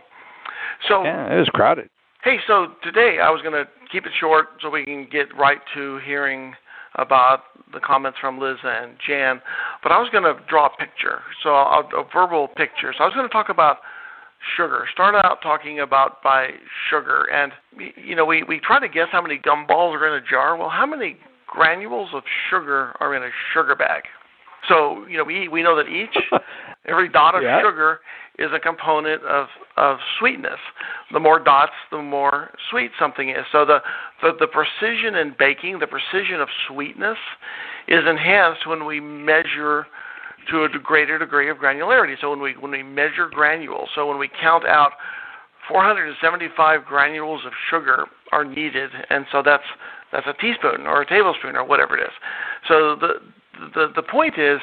[SPEAKER 9] So
[SPEAKER 2] yeah, it was crowded.
[SPEAKER 9] Hey, so today I was going to keep it short so we can get right to hearing about the comments from Liz and Jan, but I was going to draw a picture, so I'll, a verbal picture. So I was going to talk about sugar. Start out talking about by sugar, and you know we, we try to guess how many gumballs are in a jar. Well, how many granules of sugar are in a sugar bag? So, you know, we we know that each, every dot of yeah. sugar is a component of, of sweetness. The more dots, the more sweet something is. So the, the, the precision in baking, the precision of sweetness is enhanced when we measure to a greater degree of granularity. So when we when we measure granules, so when we count out four hundred seventy-five granules of sugar are needed, and so that's that's a teaspoon or a tablespoon or whatever it is. So the The the point is,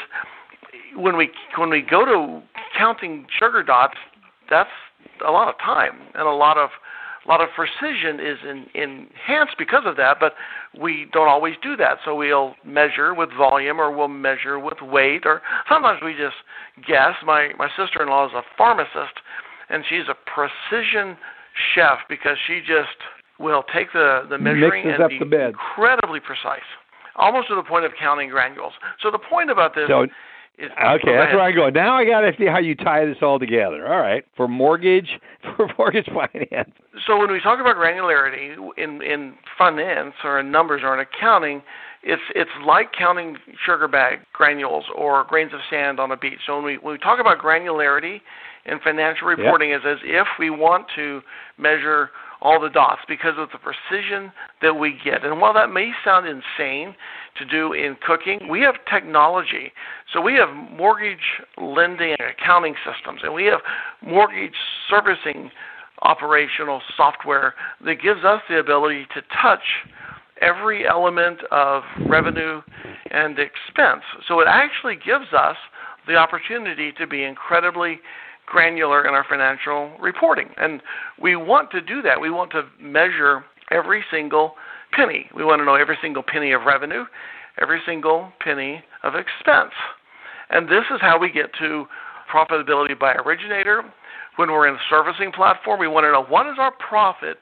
[SPEAKER 9] when we when we go to counting sugar dots, that's a lot of time and a lot of a lot of precision is in, enhanced because of that. But we don't always do that. So we'll measure with volume, or we'll measure with weight, or sometimes we just guess. My my sister-in-law is a pharmacist, and she's a precision chef because she just will take the the measuring
[SPEAKER 2] Mixes
[SPEAKER 9] and
[SPEAKER 2] up
[SPEAKER 9] be
[SPEAKER 2] the bed.
[SPEAKER 9] incredibly precise. Almost to the point of counting granules. So the point about this
[SPEAKER 2] so,
[SPEAKER 9] is...
[SPEAKER 2] Okay, that's where I go. Now I got to see how you tie this all together. All right, for mortgage, for mortgage finance.
[SPEAKER 9] So when we talk about granularity in, in finance or in numbers or in accounting, it's it's like counting sugar bag granules or grains of sand on a beach. So when we, when we talk about granularity in financial reporting, yep. is as if we want to measure all the dots because of the precision that we get. And while that may sound insane to do in cooking, we have technology. So we have mortgage lending and accounting systems, and we have mortgage servicing operational software that gives us the ability to touch every element of revenue and expense. So it actually gives us the opportunity to be incredibly granular in our financial reporting. And we want to do that. We want to measure every single penny. We want to know every single penny of revenue, every single penny of expense. And this is how we get to profitability by originator. When we're in a servicing platform, we want to know what is our profit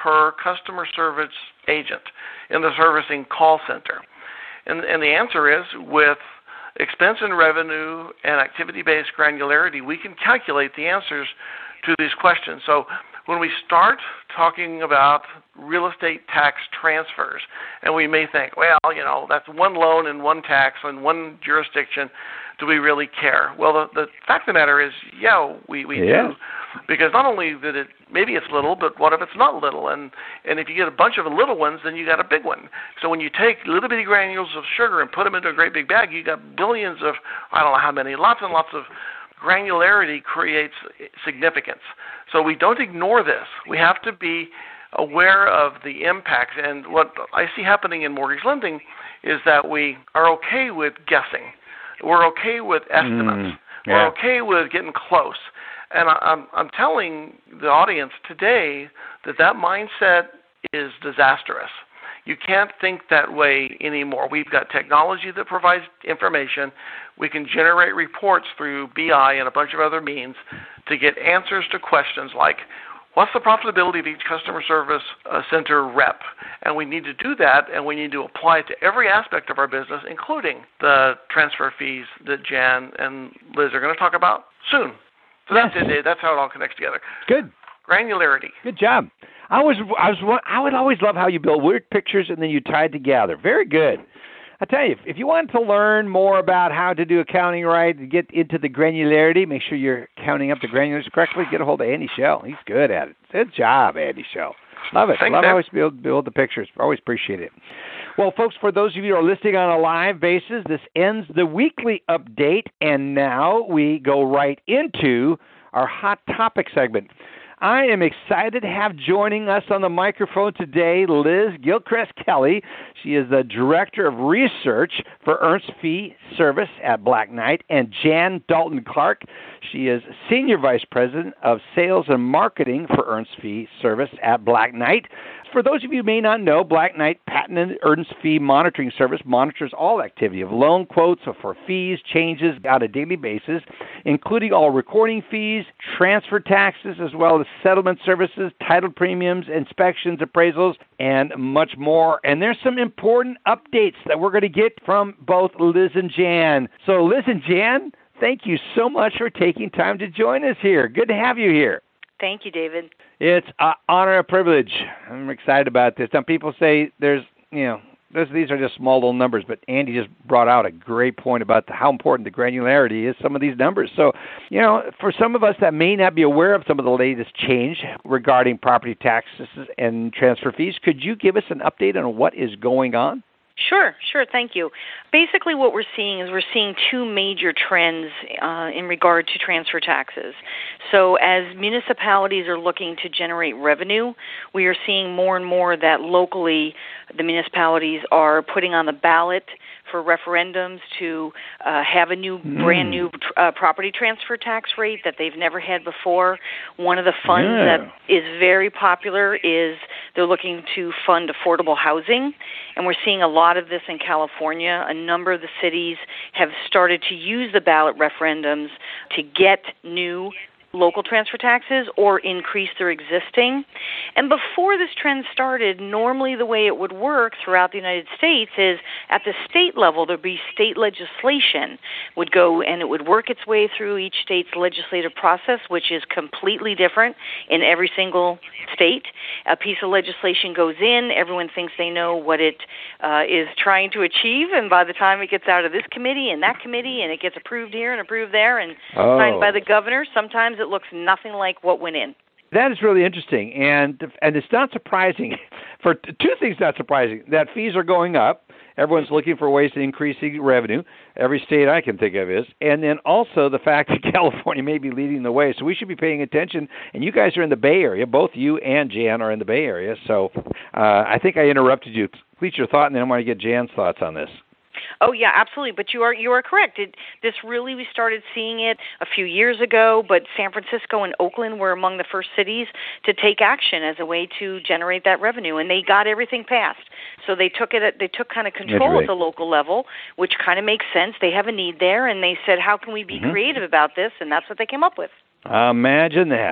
[SPEAKER 9] per customer service agent in the servicing call center? And, and the answer is, with expense and revenue and activity-based granularity, we can calculate the answers to these questions. So when we start talking about real estate tax transfers, and we may think, well, you know, that's one loan and one tax in one jurisdiction, do we really care? Well, the, the fact of the matter is, yeah, we, we
[SPEAKER 2] yeah.
[SPEAKER 9] do. Because not only that it, maybe it's little, but what if it's not little? And, and if you get a bunch of little ones, then you got a big one. So when you take little bitty granules of sugar and put them into a great big bag, you got billions of, I don't know how many, lots and lots of granularity creates significance. So we don't ignore this. We have to be aware of the impacts. And what I see happening in mortgage lending is that we are okay with guessing. We're okay with estimates. Mm, yeah. We're okay with getting close. And I, I'm, I'm telling the audience today that that mindset is disastrous. You can't think that way anymore. We've got technology that provides information. We can generate reports through B I and a bunch of other means to get answers to questions like, what's the profitability of each customer service uh, center rep? And we need to do that, and we need to apply it to every aspect of our business, including the transfer fees that Jan and Liz are going to talk about soon. So yes. that's it. That's how it all connects together.
[SPEAKER 2] Good.
[SPEAKER 9] Granularity.
[SPEAKER 2] Good job. I was, I was, I would always love how you build weird pictures and then you tie it together. Very good. I tell you, if, if you want to learn more about how to do accounting right and get into the granularity, make sure you're counting up the granulars correctly. Get a hold of Andy Schell. He's good at it. Good job, Andy Schell. Love it.
[SPEAKER 9] Thanks,
[SPEAKER 2] love
[SPEAKER 9] Dad.
[SPEAKER 2] always build build the pictures. Always appreciate it. Well, folks, for those of you who are listening on a live basis, this ends the weekly update, and now we go right into our hot topic segment. I am excited to have joining us on the microphone today Liz Gilchrist Kelly. She is the Director of Research for Ernst Fee Service at Black Knight, and Jan Dalton Clark. She is Senior Vice President of Sales and Marketing for Ernst Fee Service at Black Knight. For those of you who may not know, Black Knight patented Ernst Fee Monitoring Service monitors all activity of loan quotes for fees, changes on a daily basis, including all recording fees, transfer taxes, as well as settlement services, title premiums, inspections, appraisals, and much more. And there's some important updates that we're going to get from both Liz and Jan. So Liz and Jan, thank you so much for taking time to join us here. Good to have you here.
[SPEAKER 10] Thank you, David.
[SPEAKER 2] It's an honor and privilege. I'm excited about this. Some people say there's, you know, there's, these are just small little numbers, but Andy just brought out a great point about the, how important the granularity is, some of these numbers. So, you know, for some of us that may not be aware of some of the latest change regarding property taxes and transfer fees, could you give us an update on what is going on?
[SPEAKER 10] Sure, sure. Thank you. Basically, what we're seeing is we're seeing two major trends uh, in regard to transfer taxes. So as municipalities are looking to generate revenue, we are seeing more and more that locally the municipalities are putting on the ballot for referendums to uh, have a new, mm. brand new uh, property transfer tax rate that they've never had before. One of the funds yeah. that is very popular is they're looking to fund affordable housing, and we're seeing a lot of this in California. A number of the cities have started to use the ballot referendums to get new local transfer taxes or increase their existing. And before this trend started, normally the way it would work throughout the United States is at the state level, there'd be state legislation would go and it would work its way through each state's legislative process, which is completely different in every single state. A piece of legislation goes in, everyone thinks they know what it uh, is trying to achieve, and by the time it gets out of this committee and that committee and it gets approved here and approved there and oh. signed by the governor, sometimes it looks nothing like what went in.
[SPEAKER 2] That is really interesting, and and it's not surprising. For two things, not surprising that fees are going up. Everyone's looking for ways to increase revenue. Every state I can think of is, and then also the fact that California may be leading the way. So we should be paying attention. And you guys are in the Bay Area. Both you and Jan are in the Bay Area. So uh, I think I interrupted you. Complete your thought, and then I want to get Jan's thoughts on this.
[SPEAKER 10] Oh, yeah, absolutely. But you are you are correct. It, this really, we started seeing it a few years ago, but San Francisco and Oakland were among the first cities to take action as a way to generate that revenue, and they got everything passed. So they took it. They took kind of control right. at the local level, which kind of makes sense. They have a need there, and they said, how can we be mm-hmm. creative about this? And that's what they came up with.
[SPEAKER 2] Imagine that.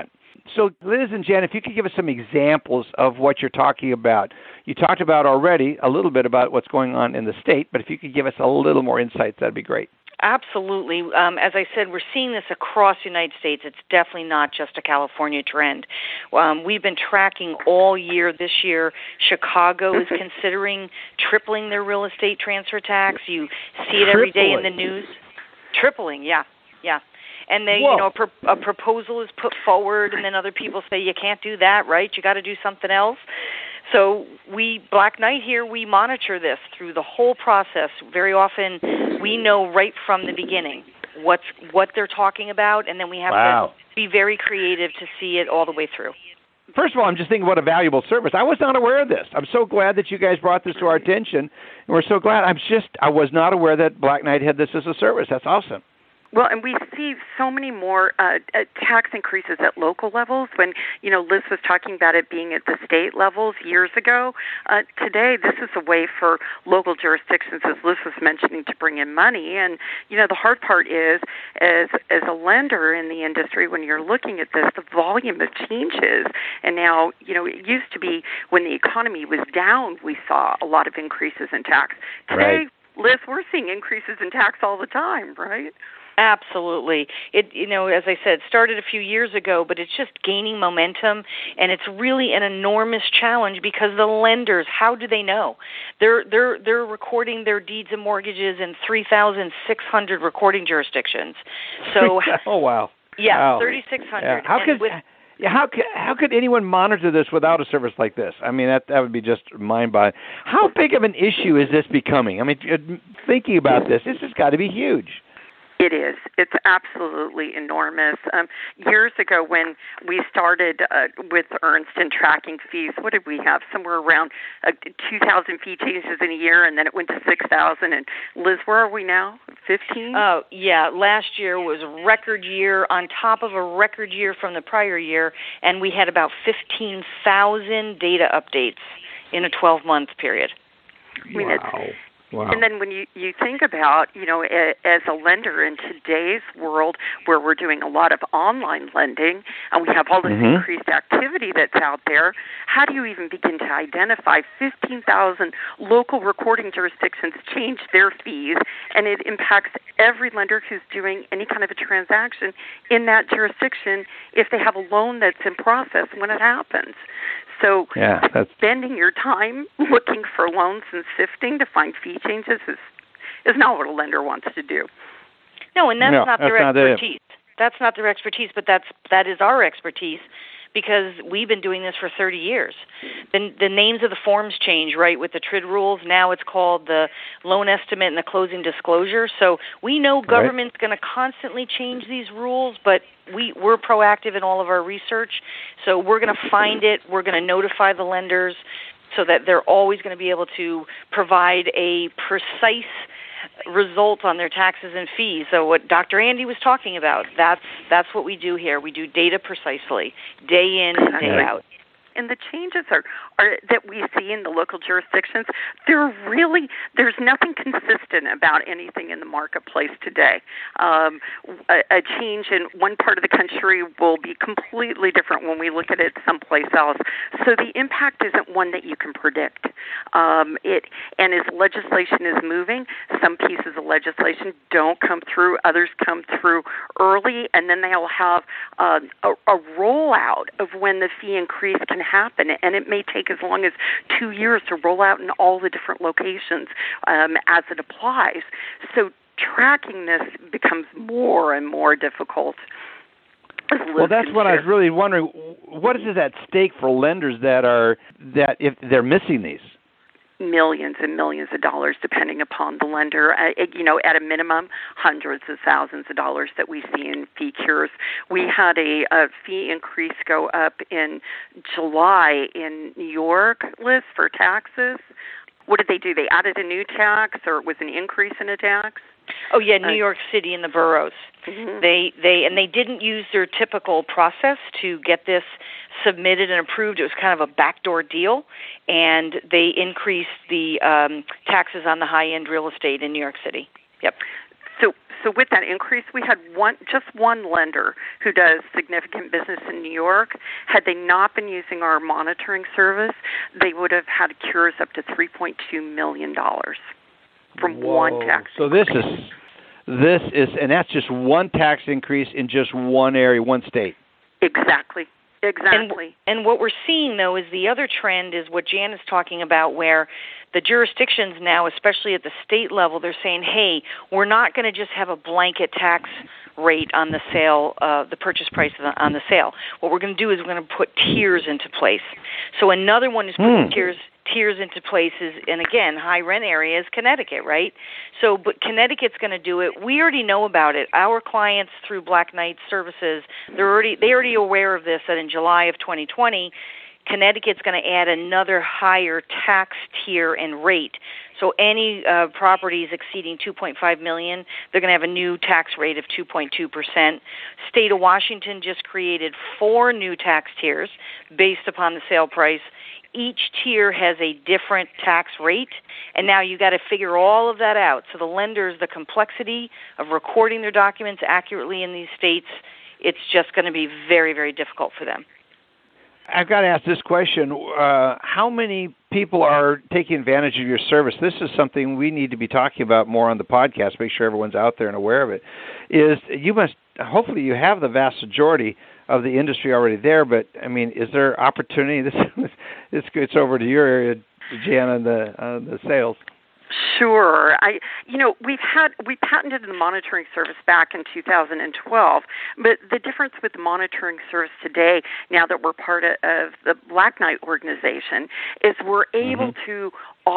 [SPEAKER 2] So, Liz and Jen, if you could give us some examples of what you're talking about. You talked about already a little bit about what's going on in the state, but if you could give us a little more insights, that'd be great.
[SPEAKER 10] Absolutely. Um, as I said, we're seeing this across the United States. It's definitely not just a California trend. Um, we've been tracking all year this year. Chicago is considering tripling their real estate transfer tax. You see it every day in the news. Tripling, yeah, yeah. And they, Whoa. you know, a, pro- a proposal is put forward, and then other people say you can't do that, right? You got to do something else. So we, Black Knight here, we monitor this through the whole process. Very often, we know right from the beginning what's what they're talking about, and then we have
[SPEAKER 2] wow.
[SPEAKER 10] to be very creative to see it all the way through.
[SPEAKER 2] First of all, I'm just thinking what a valuable service. I was not aware of this. I'm so glad that you guys brought this to our attention, and we're so glad. I'm just, I was not aware that Black Knight had this as a service. That's awesome.
[SPEAKER 11] Well, and we see so many more uh, uh, tax increases at local levels. When, you know, Liz was talking about it being at the state levels years ago. Uh, today, this is a way for local jurisdictions, as Liz was mentioning, to bring in money. And, you know, the hard part is, as as a lender in the industry, when you're looking at this, the volume of changes. And now, you know, it used to be when the economy was down, we saw a lot of increases in tax. Today,
[SPEAKER 2] right.
[SPEAKER 11] Liz, we're seeing increases in tax all the time, right?
[SPEAKER 10] Absolutely. It, you know, as I said, started a few years ago, but it's just gaining momentum, and it's really an enormous challenge because the lenders, how do they know? They're they're they're recording their deeds and mortgages in three thousand six hundred recording jurisdictions. So,
[SPEAKER 2] oh wow,
[SPEAKER 10] yeah,
[SPEAKER 2] wow.
[SPEAKER 10] thirty-six hundred.
[SPEAKER 2] Yeah. How
[SPEAKER 10] and
[SPEAKER 2] could
[SPEAKER 10] with,
[SPEAKER 2] yeah, how could how could anyone monitor this without a service like this? I mean, that that would be just mind-boggling. How big of an issue is this becoming? I mean, thinking about this, this has got to be huge.
[SPEAKER 11] It is. It's absolutely enormous. Um, years ago when we started uh, with Ernst and tracking fees, what did we have? Somewhere around uh, two thousand fee changes in a year, and then it went to six thousand. And Liz, where are we now? fifteen?
[SPEAKER 10] Oh, yeah. Last year was a record year on top of a record year from the prior year, and we had about fifteen thousand data updates in a twelve-month period.
[SPEAKER 11] I mean,
[SPEAKER 2] wow.
[SPEAKER 11] It's,
[SPEAKER 2] Wow.
[SPEAKER 11] And then when you, you think about, you know, a, as a lender in today's world where we're doing a lot of online lending and we have all this
[SPEAKER 2] mm-hmm.
[SPEAKER 11] increased activity that's out there, how do you even begin to identify fifteen thousand local recording jurisdictions change their fees, and it impacts every lender who's doing any kind of a transaction in that jurisdiction if they have a loan that's in process when it happens. So
[SPEAKER 2] yeah, that's...
[SPEAKER 11] spending your time looking for loans and sifting to find fee changes is is not what a lender wants to do.
[SPEAKER 10] No, and that's
[SPEAKER 2] no,
[SPEAKER 10] not
[SPEAKER 2] that's
[SPEAKER 10] their
[SPEAKER 2] not
[SPEAKER 10] expertise.
[SPEAKER 2] It.
[SPEAKER 10] That's not their expertise, but that's that is our expertise because we've been doing this for thirty years. The, the names of the forms change, right, with the T R I D rules. Now it's called the loan estimate and the closing disclosure. So we know government's right. going to constantly change these rules, but we, we're proactive in all of our research. So we're going to find it. We're going to notify the lenders so that they're always going to be able to provide a precise result on their taxes and fees. So what Doctor Andy was talking about, that's that's what we do here. We do data precisely, day in and day out.
[SPEAKER 11] And the changes are, are that we see in the local jurisdictions, they're really, there's nothing consistent about anything in the marketplace today. Um, a, a change in one part of the country will be completely different when we look at it someplace else. So the impact isn't one that you can predict. Um, it and as legislation is moving, some pieces of legislation don't come through, others come through early, and then they'll have uh, a, a rollout of when the fee increase can happen, and it may take as long as two years to roll out in all the different locations um, as it applies. So tracking this becomes more and more difficult.
[SPEAKER 2] Well, that's what I was really wondering. What is at stake for lenders that are that if they're missing these?
[SPEAKER 11] Millions and millions of dollars, depending upon the lender. Uh, it, you know, at a minimum, hundreds of thousands of dollars that we see in fee cures. We had a, a fee increase go up in July in New York, Liz, for taxes. What did they do? They added a new tax, or it was an increase in a tax?
[SPEAKER 10] Oh yeah, New uh, York City and the boroughs.
[SPEAKER 11] Mm-hmm.
[SPEAKER 10] They they and they didn't use their typical process to get this submitted and approved. It was kind of a backdoor deal, and they increased the um, taxes on the high-end real estate in New York City. Yep.
[SPEAKER 11] So, so with that increase, we had one, just one lender who does significant business in New York. Had they not been using our monitoring service, they would have had cures up to three point two million dollars from
[SPEAKER 2] Whoa.
[SPEAKER 11] one tax.
[SPEAKER 2] So
[SPEAKER 11] increase.
[SPEAKER 2] this is this is, and that's just one tax increase in just one area, one state.
[SPEAKER 11] Exactly. Exactly.
[SPEAKER 10] And, and what we're seeing, though, is the other trend is what Jan is talking about, where the jurisdictions now, especially at the state level, they're saying, hey, we're not going to just have a blanket tax rate on the sale, uh, the purchase price on the sale. What we're going to do is we're going to put tiers into place. So another one is putting
[SPEAKER 2] mm.
[SPEAKER 10] tiers tiers into places, and again, high rent areas, Connecticut, right? So, but Connecticut's going to do it. We already know about it. Our clients through Black Knight Services, they're already they're already aware of this. That in July of twenty twenty, Connecticut's going to add another higher tax tier and rate. So any uh, properties exceeding two point five million dollars, they're going to have a new tax rate of two point two percent. State of Washington just created four new tax tiers based upon the sale price. Each tier has a different tax rate, and now you got to figure all of that out. So the lenders, the complexity of recording their documents accurately in these states, it's just going to be very, very difficult for them.
[SPEAKER 2] I've got to ask this question. Uh, how many people are taking advantage of your service? This is something we need to be talking about more on the podcast, make sure everyone's out there and aware of it. Is you must, hopefully you have the vast majority of the industry already there, but, I mean, is there opportunity? This, this it's over to your area, Jan, on the, on the sales.
[SPEAKER 11] Sure. I, you know, we've had we patented the monitoring service back in two thousand twelve, but the difference with the monitoring service today, now that we're part of, of the Black Knight organization, is we're able mm-hmm. to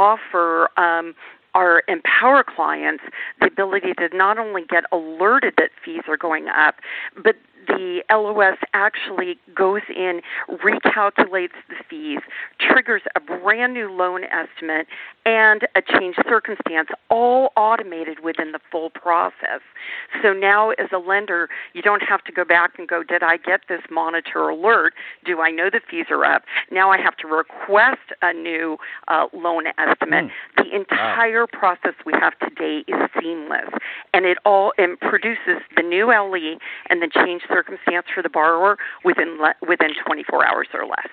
[SPEAKER 11] offer um, our Empower clients the ability to not only get alerted that fees are going up, but the L O S actually goes in, recalculates the fees, triggers a brand new loan estimate, and a changed circumstance, all automated within the full process. So now as a lender, you don't have to go back and go, did I get this monitor alert? Do I know the fees are up? Now I have to request a new uh, loan estimate. Mm. The entire wow. process we have today is seamless, and it all it produces the new L E and the changed circumstance for the borrower within le- within twenty-four hours or less.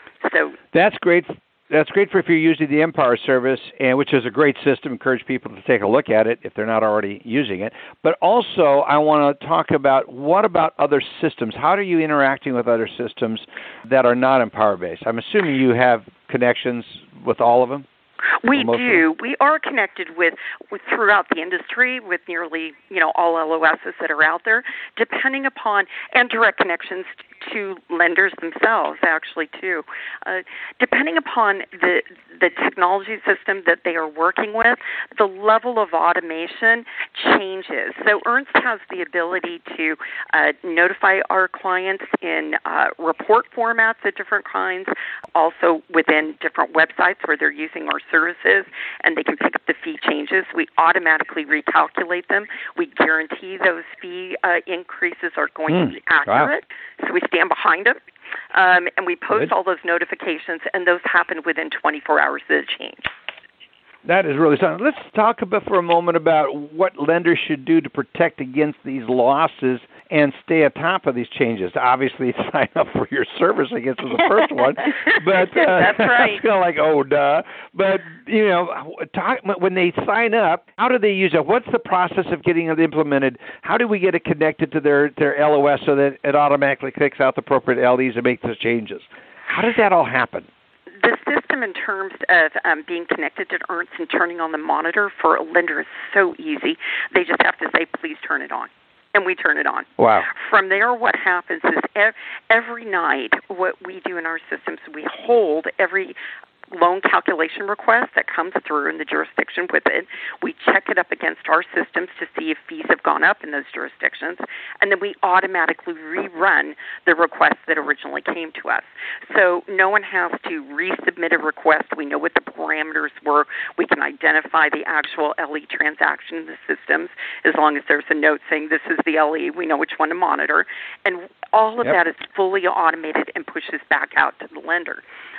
[SPEAKER 11] So
[SPEAKER 2] that's great. That's great for if you're using the Empower service, and which is a great system. Encourage people to take a look at it if they're not already using it. But also, I want to talk about what about other systems? How are you interacting with other systems that are not Empower-based? I'm assuming you have connections with all of them.
[SPEAKER 11] We do. We are connected with, with throughout the industry with nearly, you know, all L O Ss that are out there, depending upon, and direct connections to lenders themselves, actually, too. Uh, depending upon the the technology system that they are working with, the level of automation changes. So Ernst has the ability to uh, notify our clients in uh, report formats of different kinds, also within different websites where they're using our services, and they can pick up the fee changes. We automatically recalculate them. We guarantee those fee uh, increases are going mm, to be accurate, wow. so we stand behind them. Um, and we post Good. all those notifications, and those happen within twenty-four hours of the change.
[SPEAKER 2] That is really something. Let's talk about for a moment about what lenders should do to protect against these losses and stay on top of these changes. Obviously, sign up for your service, I guess, is the first one. But uh,
[SPEAKER 11] that's right.
[SPEAKER 2] It's kind of like, oh, duh. But, you know, talk, when they sign up, how do they use it? What's the process of getting it implemented? How do we get it connected to their, their L O S so that it automatically kicks out the appropriate L Es and makes those changes? How does that all happen?
[SPEAKER 11] The system in terms of um, being connected to Ernst and turning on the monitor for a lender is so easy. They just have to say, please turn it on. And we turn it on.
[SPEAKER 2] Wow.
[SPEAKER 11] From there, what happens is ev- every night, what we do in our systems, we hold every loan calculation request that comes through in the jurisdiction with it. We check it up against our systems to see if fees have gone up in those jurisdictions, and then we automatically rerun the requests that originally came to us. So no one has to resubmit a request. We know what the parameters were. We can identify the actual L E transaction in the systems as long as there's a note saying this is the L E. We know which one to monitor. And all of yep. that is fully automated and pushes back out to the lender.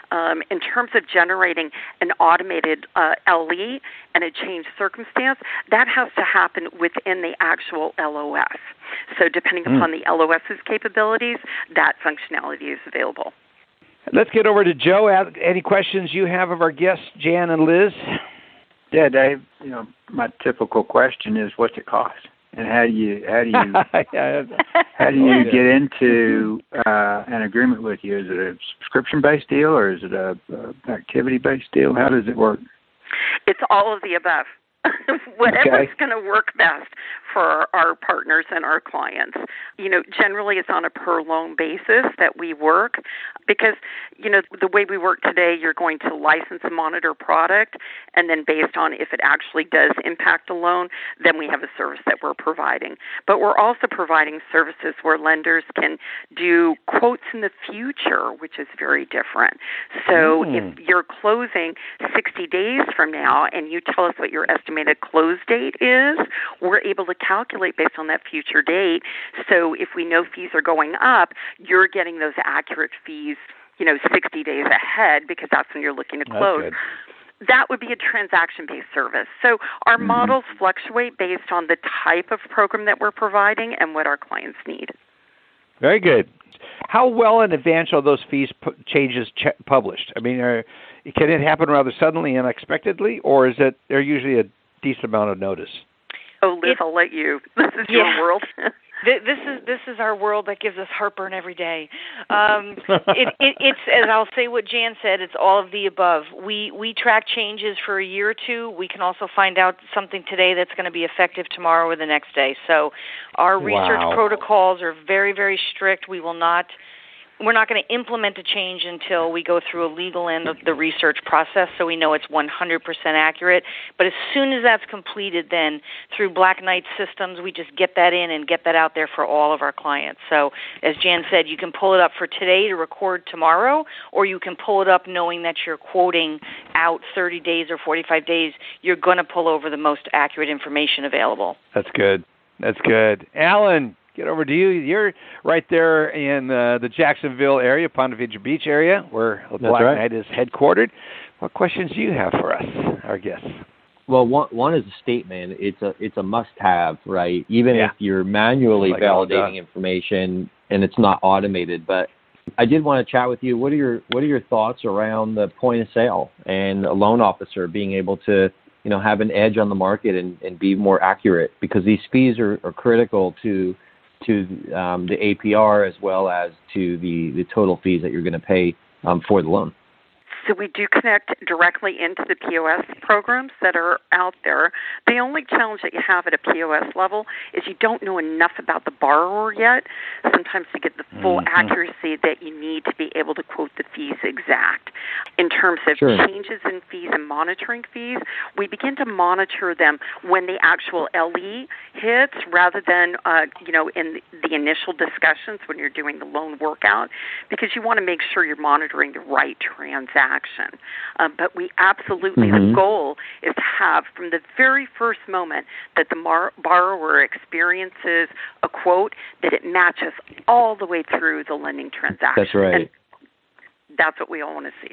[SPEAKER 11] Um, in terms of generating an automated uh, L E and a change circumstance, that has to happen within the actual L O S. So depending mm. upon the LOS's capabilities, that functionality is available.
[SPEAKER 2] Let's get over to Joe. Any questions you have of our guests, Jan and Liz?
[SPEAKER 5] Yeah, Dave, you know, my typical question is, what's it cost? And how do you how do you how do you get into uh, an agreement with you? Is it a subscription-based deal or is it a, a activity-based deal? How does it work?
[SPEAKER 11] It's all of the above. Whatever's
[SPEAKER 5] okay.
[SPEAKER 11] going to work best for our partners and our clients. You know, generally it's on a per loan basis that we work because, you know, the way we work today, you're going to license and monitor product, and then based on if it actually does impact a loan, then we have a service that we're providing. But we're also providing services where lenders can do quotes in the future, which is very different. So mm. if you're closing sixty days from now and you tell us what your estimated close date is, we're able to calculate based on that future date. So if we know fees are going up, you're getting those accurate fees, you know, sixty days ahead because that's when you're looking to close. That would be a transaction-based service. So our mm-hmm. models fluctuate based on the type of program that we're providing and what our clients need.
[SPEAKER 2] Very good. How well in advance are those fees pu- changes ch- published? I mean, are, can it happen rather suddenly and unexpectedly, or is it there usually a decent amount of notice?
[SPEAKER 11] Oh, Liz, it, I'll let you. This is yeah. your world.
[SPEAKER 10] This is this is our world that gives us heartburn every day. Um, it, it, it's, as I'll say what Jan said, it's all of the above. We we track changes for a year or two. We can also find out something today that's going to be effective tomorrow or the next day. So our research
[SPEAKER 2] wow.
[SPEAKER 10] protocols are very, very strict. We will not... We're not going to implement a change until we go through a legal end of the research process so we know it's one hundred percent accurate. But as soon as that's completed, then through Black Knight systems, we just get that in and get that out there for all of our clients. So as Jan said, you can pull it up for today to record tomorrow, or you can pull it up knowing that you're quoting out thirty days or forty-five days. You're going to pull over the most accurate information available.
[SPEAKER 2] That's good. That's good. Alan, get over to you. You're right there in uh, the Jacksonville area, Ponte Vedra Beach area, where Black
[SPEAKER 8] right.
[SPEAKER 2] Knight is headquartered. What questions do you have for us, our guests?
[SPEAKER 8] Well, one one is a statement. It's a it's a must-have, right? Even
[SPEAKER 2] yeah.
[SPEAKER 8] if you're manually
[SPEAKER 2] like
[SPEAKER 8] validating information and it's not automated. But I did want to chat with you. What are your what are your thoughts around the point of sale and a loan officer being able to, you know, have an edge on the market and, and be more accurate? Because these fees are, are critical to to um, the A P R as well as to the, the total fees that you're going to pay um, for the loan.
[SPEAKER 11] So we do connect directly into the P O S programs that are out there. The only challenge that you have at a P O S level is you don't know enough about the borrower yet, sometimes to get the full mm-hmm. accuracy that you need to be able to quote the fees exact. In terms of
[SPEAKER 8] sure.
[SPEAKER 11] changes in fees and monitoring fees, we begin to monitor them when the actual L E hits rather than, uh, you know, in the initial discussions when you're doing the loan workout, because you want to make sure you're monitoring the right transaction. Um, but we absolutely,
[SPEAKER 8] mm-hmm.
[SPEAKER 11] the goal is to have from the very first moment that the mar- borrower experiences a quote, that it matches all the way through the lending transaction.
[SPEAKER 8] That's right.
[SPEAKER 11] And that's what we all want to see.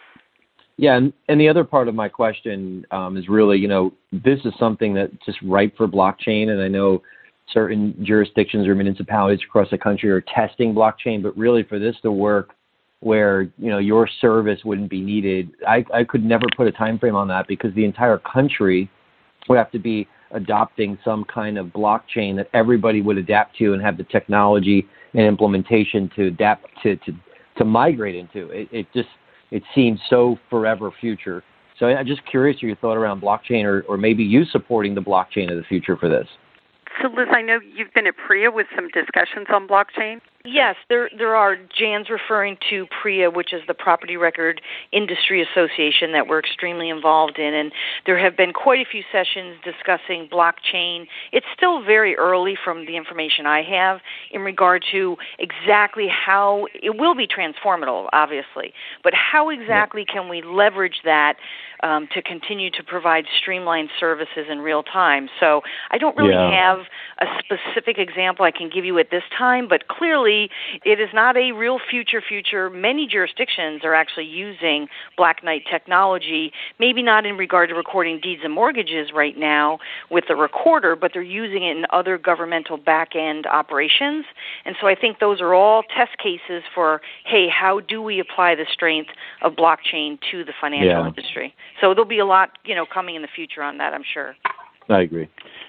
[SPEAKER 8] Yeah, and, and the other part of my question um, is really, you know, this is something that's just ripe for blockchain, and I know certain jurisdictions or municipalities across the country are testing blockchain, but really for this to work, where, you know, your service wouldn't be needed. I, I could never put a time frame on that because the entire country would have to be adopting some kind of blockchain that everybody would adapt to and have the technology and implementation to adapt to, to, to migrate into. It, it just, it seems so forever future. So I'm just curious your thought around blockchain, or, or maybe you supporting the blockchain of the future for this.
[SPEAKER 11] So, Liz, I know you've been at PRIA with some discussions on blockchain.
[SPEAKER 10] Yes, there there are. Jan's referring to PRIA, which is the Property Record Industry Association that we're extremely involved in, and there have been quite a few sessions discussing blockchain. It's still very early from the information I have in regard to exactly how it will be transformative, obviously, but how exactly yeah. can we leverage that um, to continue to provide streamlined services in real time? So I don't really yeah. have a specific example I can give you at this time, but clearly really, it is not a real future future. Many jurisdictions are actually using Black Knight technology, maybe not in regard to recording deeds and mortgages right now with the recorder, but they're using it in other governmental back-end operations. And so I think those are all test cases for, hey, how do we apply the strength of blockchain to the financial
[SPEAKER 8] Yeah.
[SPEAKER 10] industry? So there'll be a lot, you know, coming in the future on that, I'm sure.
[SPEAKER 8] I agree.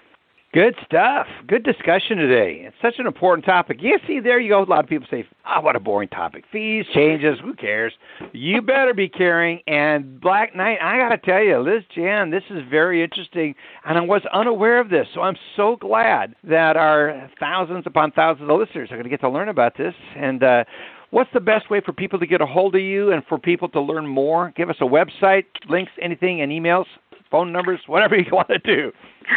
[SPEAKER 2] Good stuff. Good discussion today. It's such an important topic. Yeah, see, there you go. A lot of people say, oh, what a boring topic. Fees, changes, who cares? You better be caring. And Black Knight, I got to tell you, Liz Jan, this is very interesting. And I was unaware of this. So I'm so glad that our thousands upon thousands of listeners are going to get to learn about this. And uh, what's the best way for people to get a hold of you and for people to learn more? Give us a website, links, anything, and emails, phone numbers, whatever you want to do.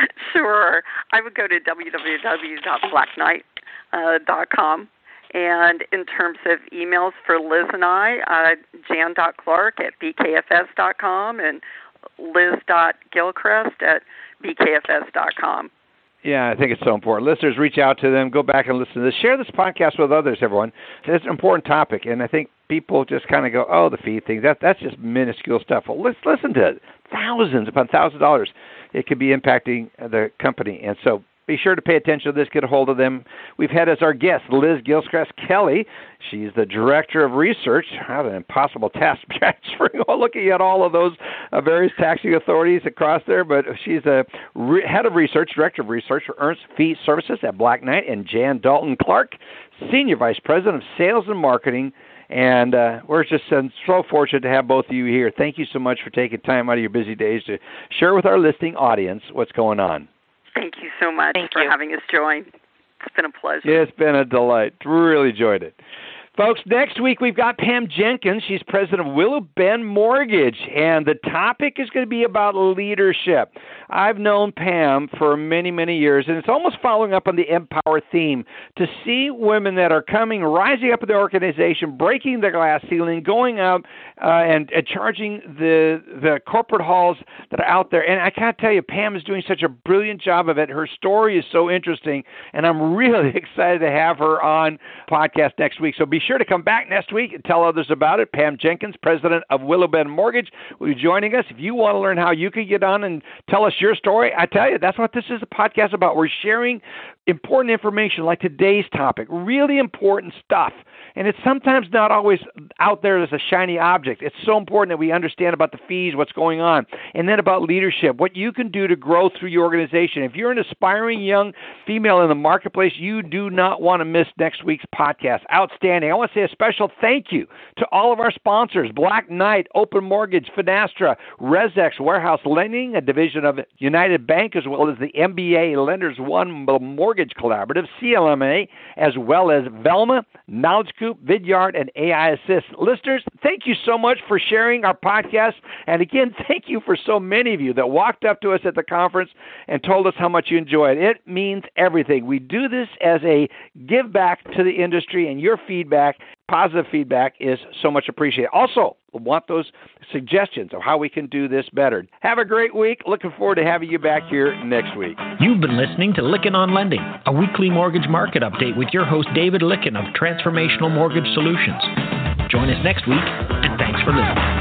[SPEAKER 11] Sure. I would go to w w w dot black knight dot com. And in terms of emails for Liz and I, uh, jan dot clark at b k f s dot com and liz dot gilchrist at b k f s dot com.
[SPEAKER 2] Yeah, I think it's so important. Listeners, reach out to them. Go back and listen to this. Share this podcast with others, everyone. It's an important topic, and I think people just kind of go, oh, the fee thing, that, that's just minuscule stuff. Well, let's listen to it. Thousands upon thousands of dollars. It could be impacting the company. And so be sure to pay attention to this. Get a hold of them. We've had as our guest Liz Gilchrist Kelly. She's the Director of Research. How an impossible task transferring, looking at all of those uh, various taxing authorities across there. But she's a re- Head of Research, Director of Research for Ernst Fee Services at Black Knight, and Jan Dalton Clark, Senior Vice President of Sales and Marketing. And uh, we're just uh, so fortunate to have both of you here. Thank you so much for taking time out of your busy days to share with our listening audience what's going on.
[SPEAKER 11] Thank you so much
[SPEAKER 10] Thank
[SPEAKER 11] for
[SPEAKER 10] you.
[SPEAKER 11] having us join. It's been a pleasure.
[SPEAKER 2] It's been a delight. Really enjoyed it. Folks, next week we've got Pam Jenkins. She's president of Willow Bend Mortgage, and the topic is going to be about leadership. I've known Pam for many, many years, and it's almost following up on the Empower theme, to see women that are coming, rising up in the organization, breaking the glass ceiling, going out uh, and, and charging the the corporate halls that are out there. And I can't tell you, Pam is doing such a brilliant job of it. Her story is so interesting, and I'm really excited to have her on podcast next week. So be sure to come back next week and tell others about it. Pam Jenkins, president of Willow Bend Mortgage, will be joining us. If you want to learn how you can get on and tell us your story, I tell you, that's what this is a podcast about. We're sharing important information like today's topic, really important stuff. And it's sometimes not always out there as a shiny object. It's so important that we understand about the fees, what's going on, and then about leadership, what you can do to grow through your organization. If you're an aspiring young female in the marketplace, you do not want to miss next week's podcast. Outstanding. I want to say a special thank you to all of our sponsors, Black Knight, Open Mortgage, Finastra, Resex Warehouse Lending, a division of United Bank, as well as the M B A Lenders One Mortgage Collaborative, C L M A, as well as Velma, Knowledge Coop, Vidyard, and A I Assist. Listeners, thank you so much for sharing our podcast. And again, thank you for so many of you that walked up to us at the conference and told us how much you enjoyed it. It means everything. We do this as a give back to the industry, and your feedback, positive feedback, is so much appreciated. Also, we want those suggestions of how we can do this better. Have a great week. Looking forward to having you back here next week.
[SPEAKER 3] You've been listening to Lykken on Lending, a weekly mortgage market update with your host David Lykken of Transformational Mortgage Solutions. Join us next week, and thanks for listening.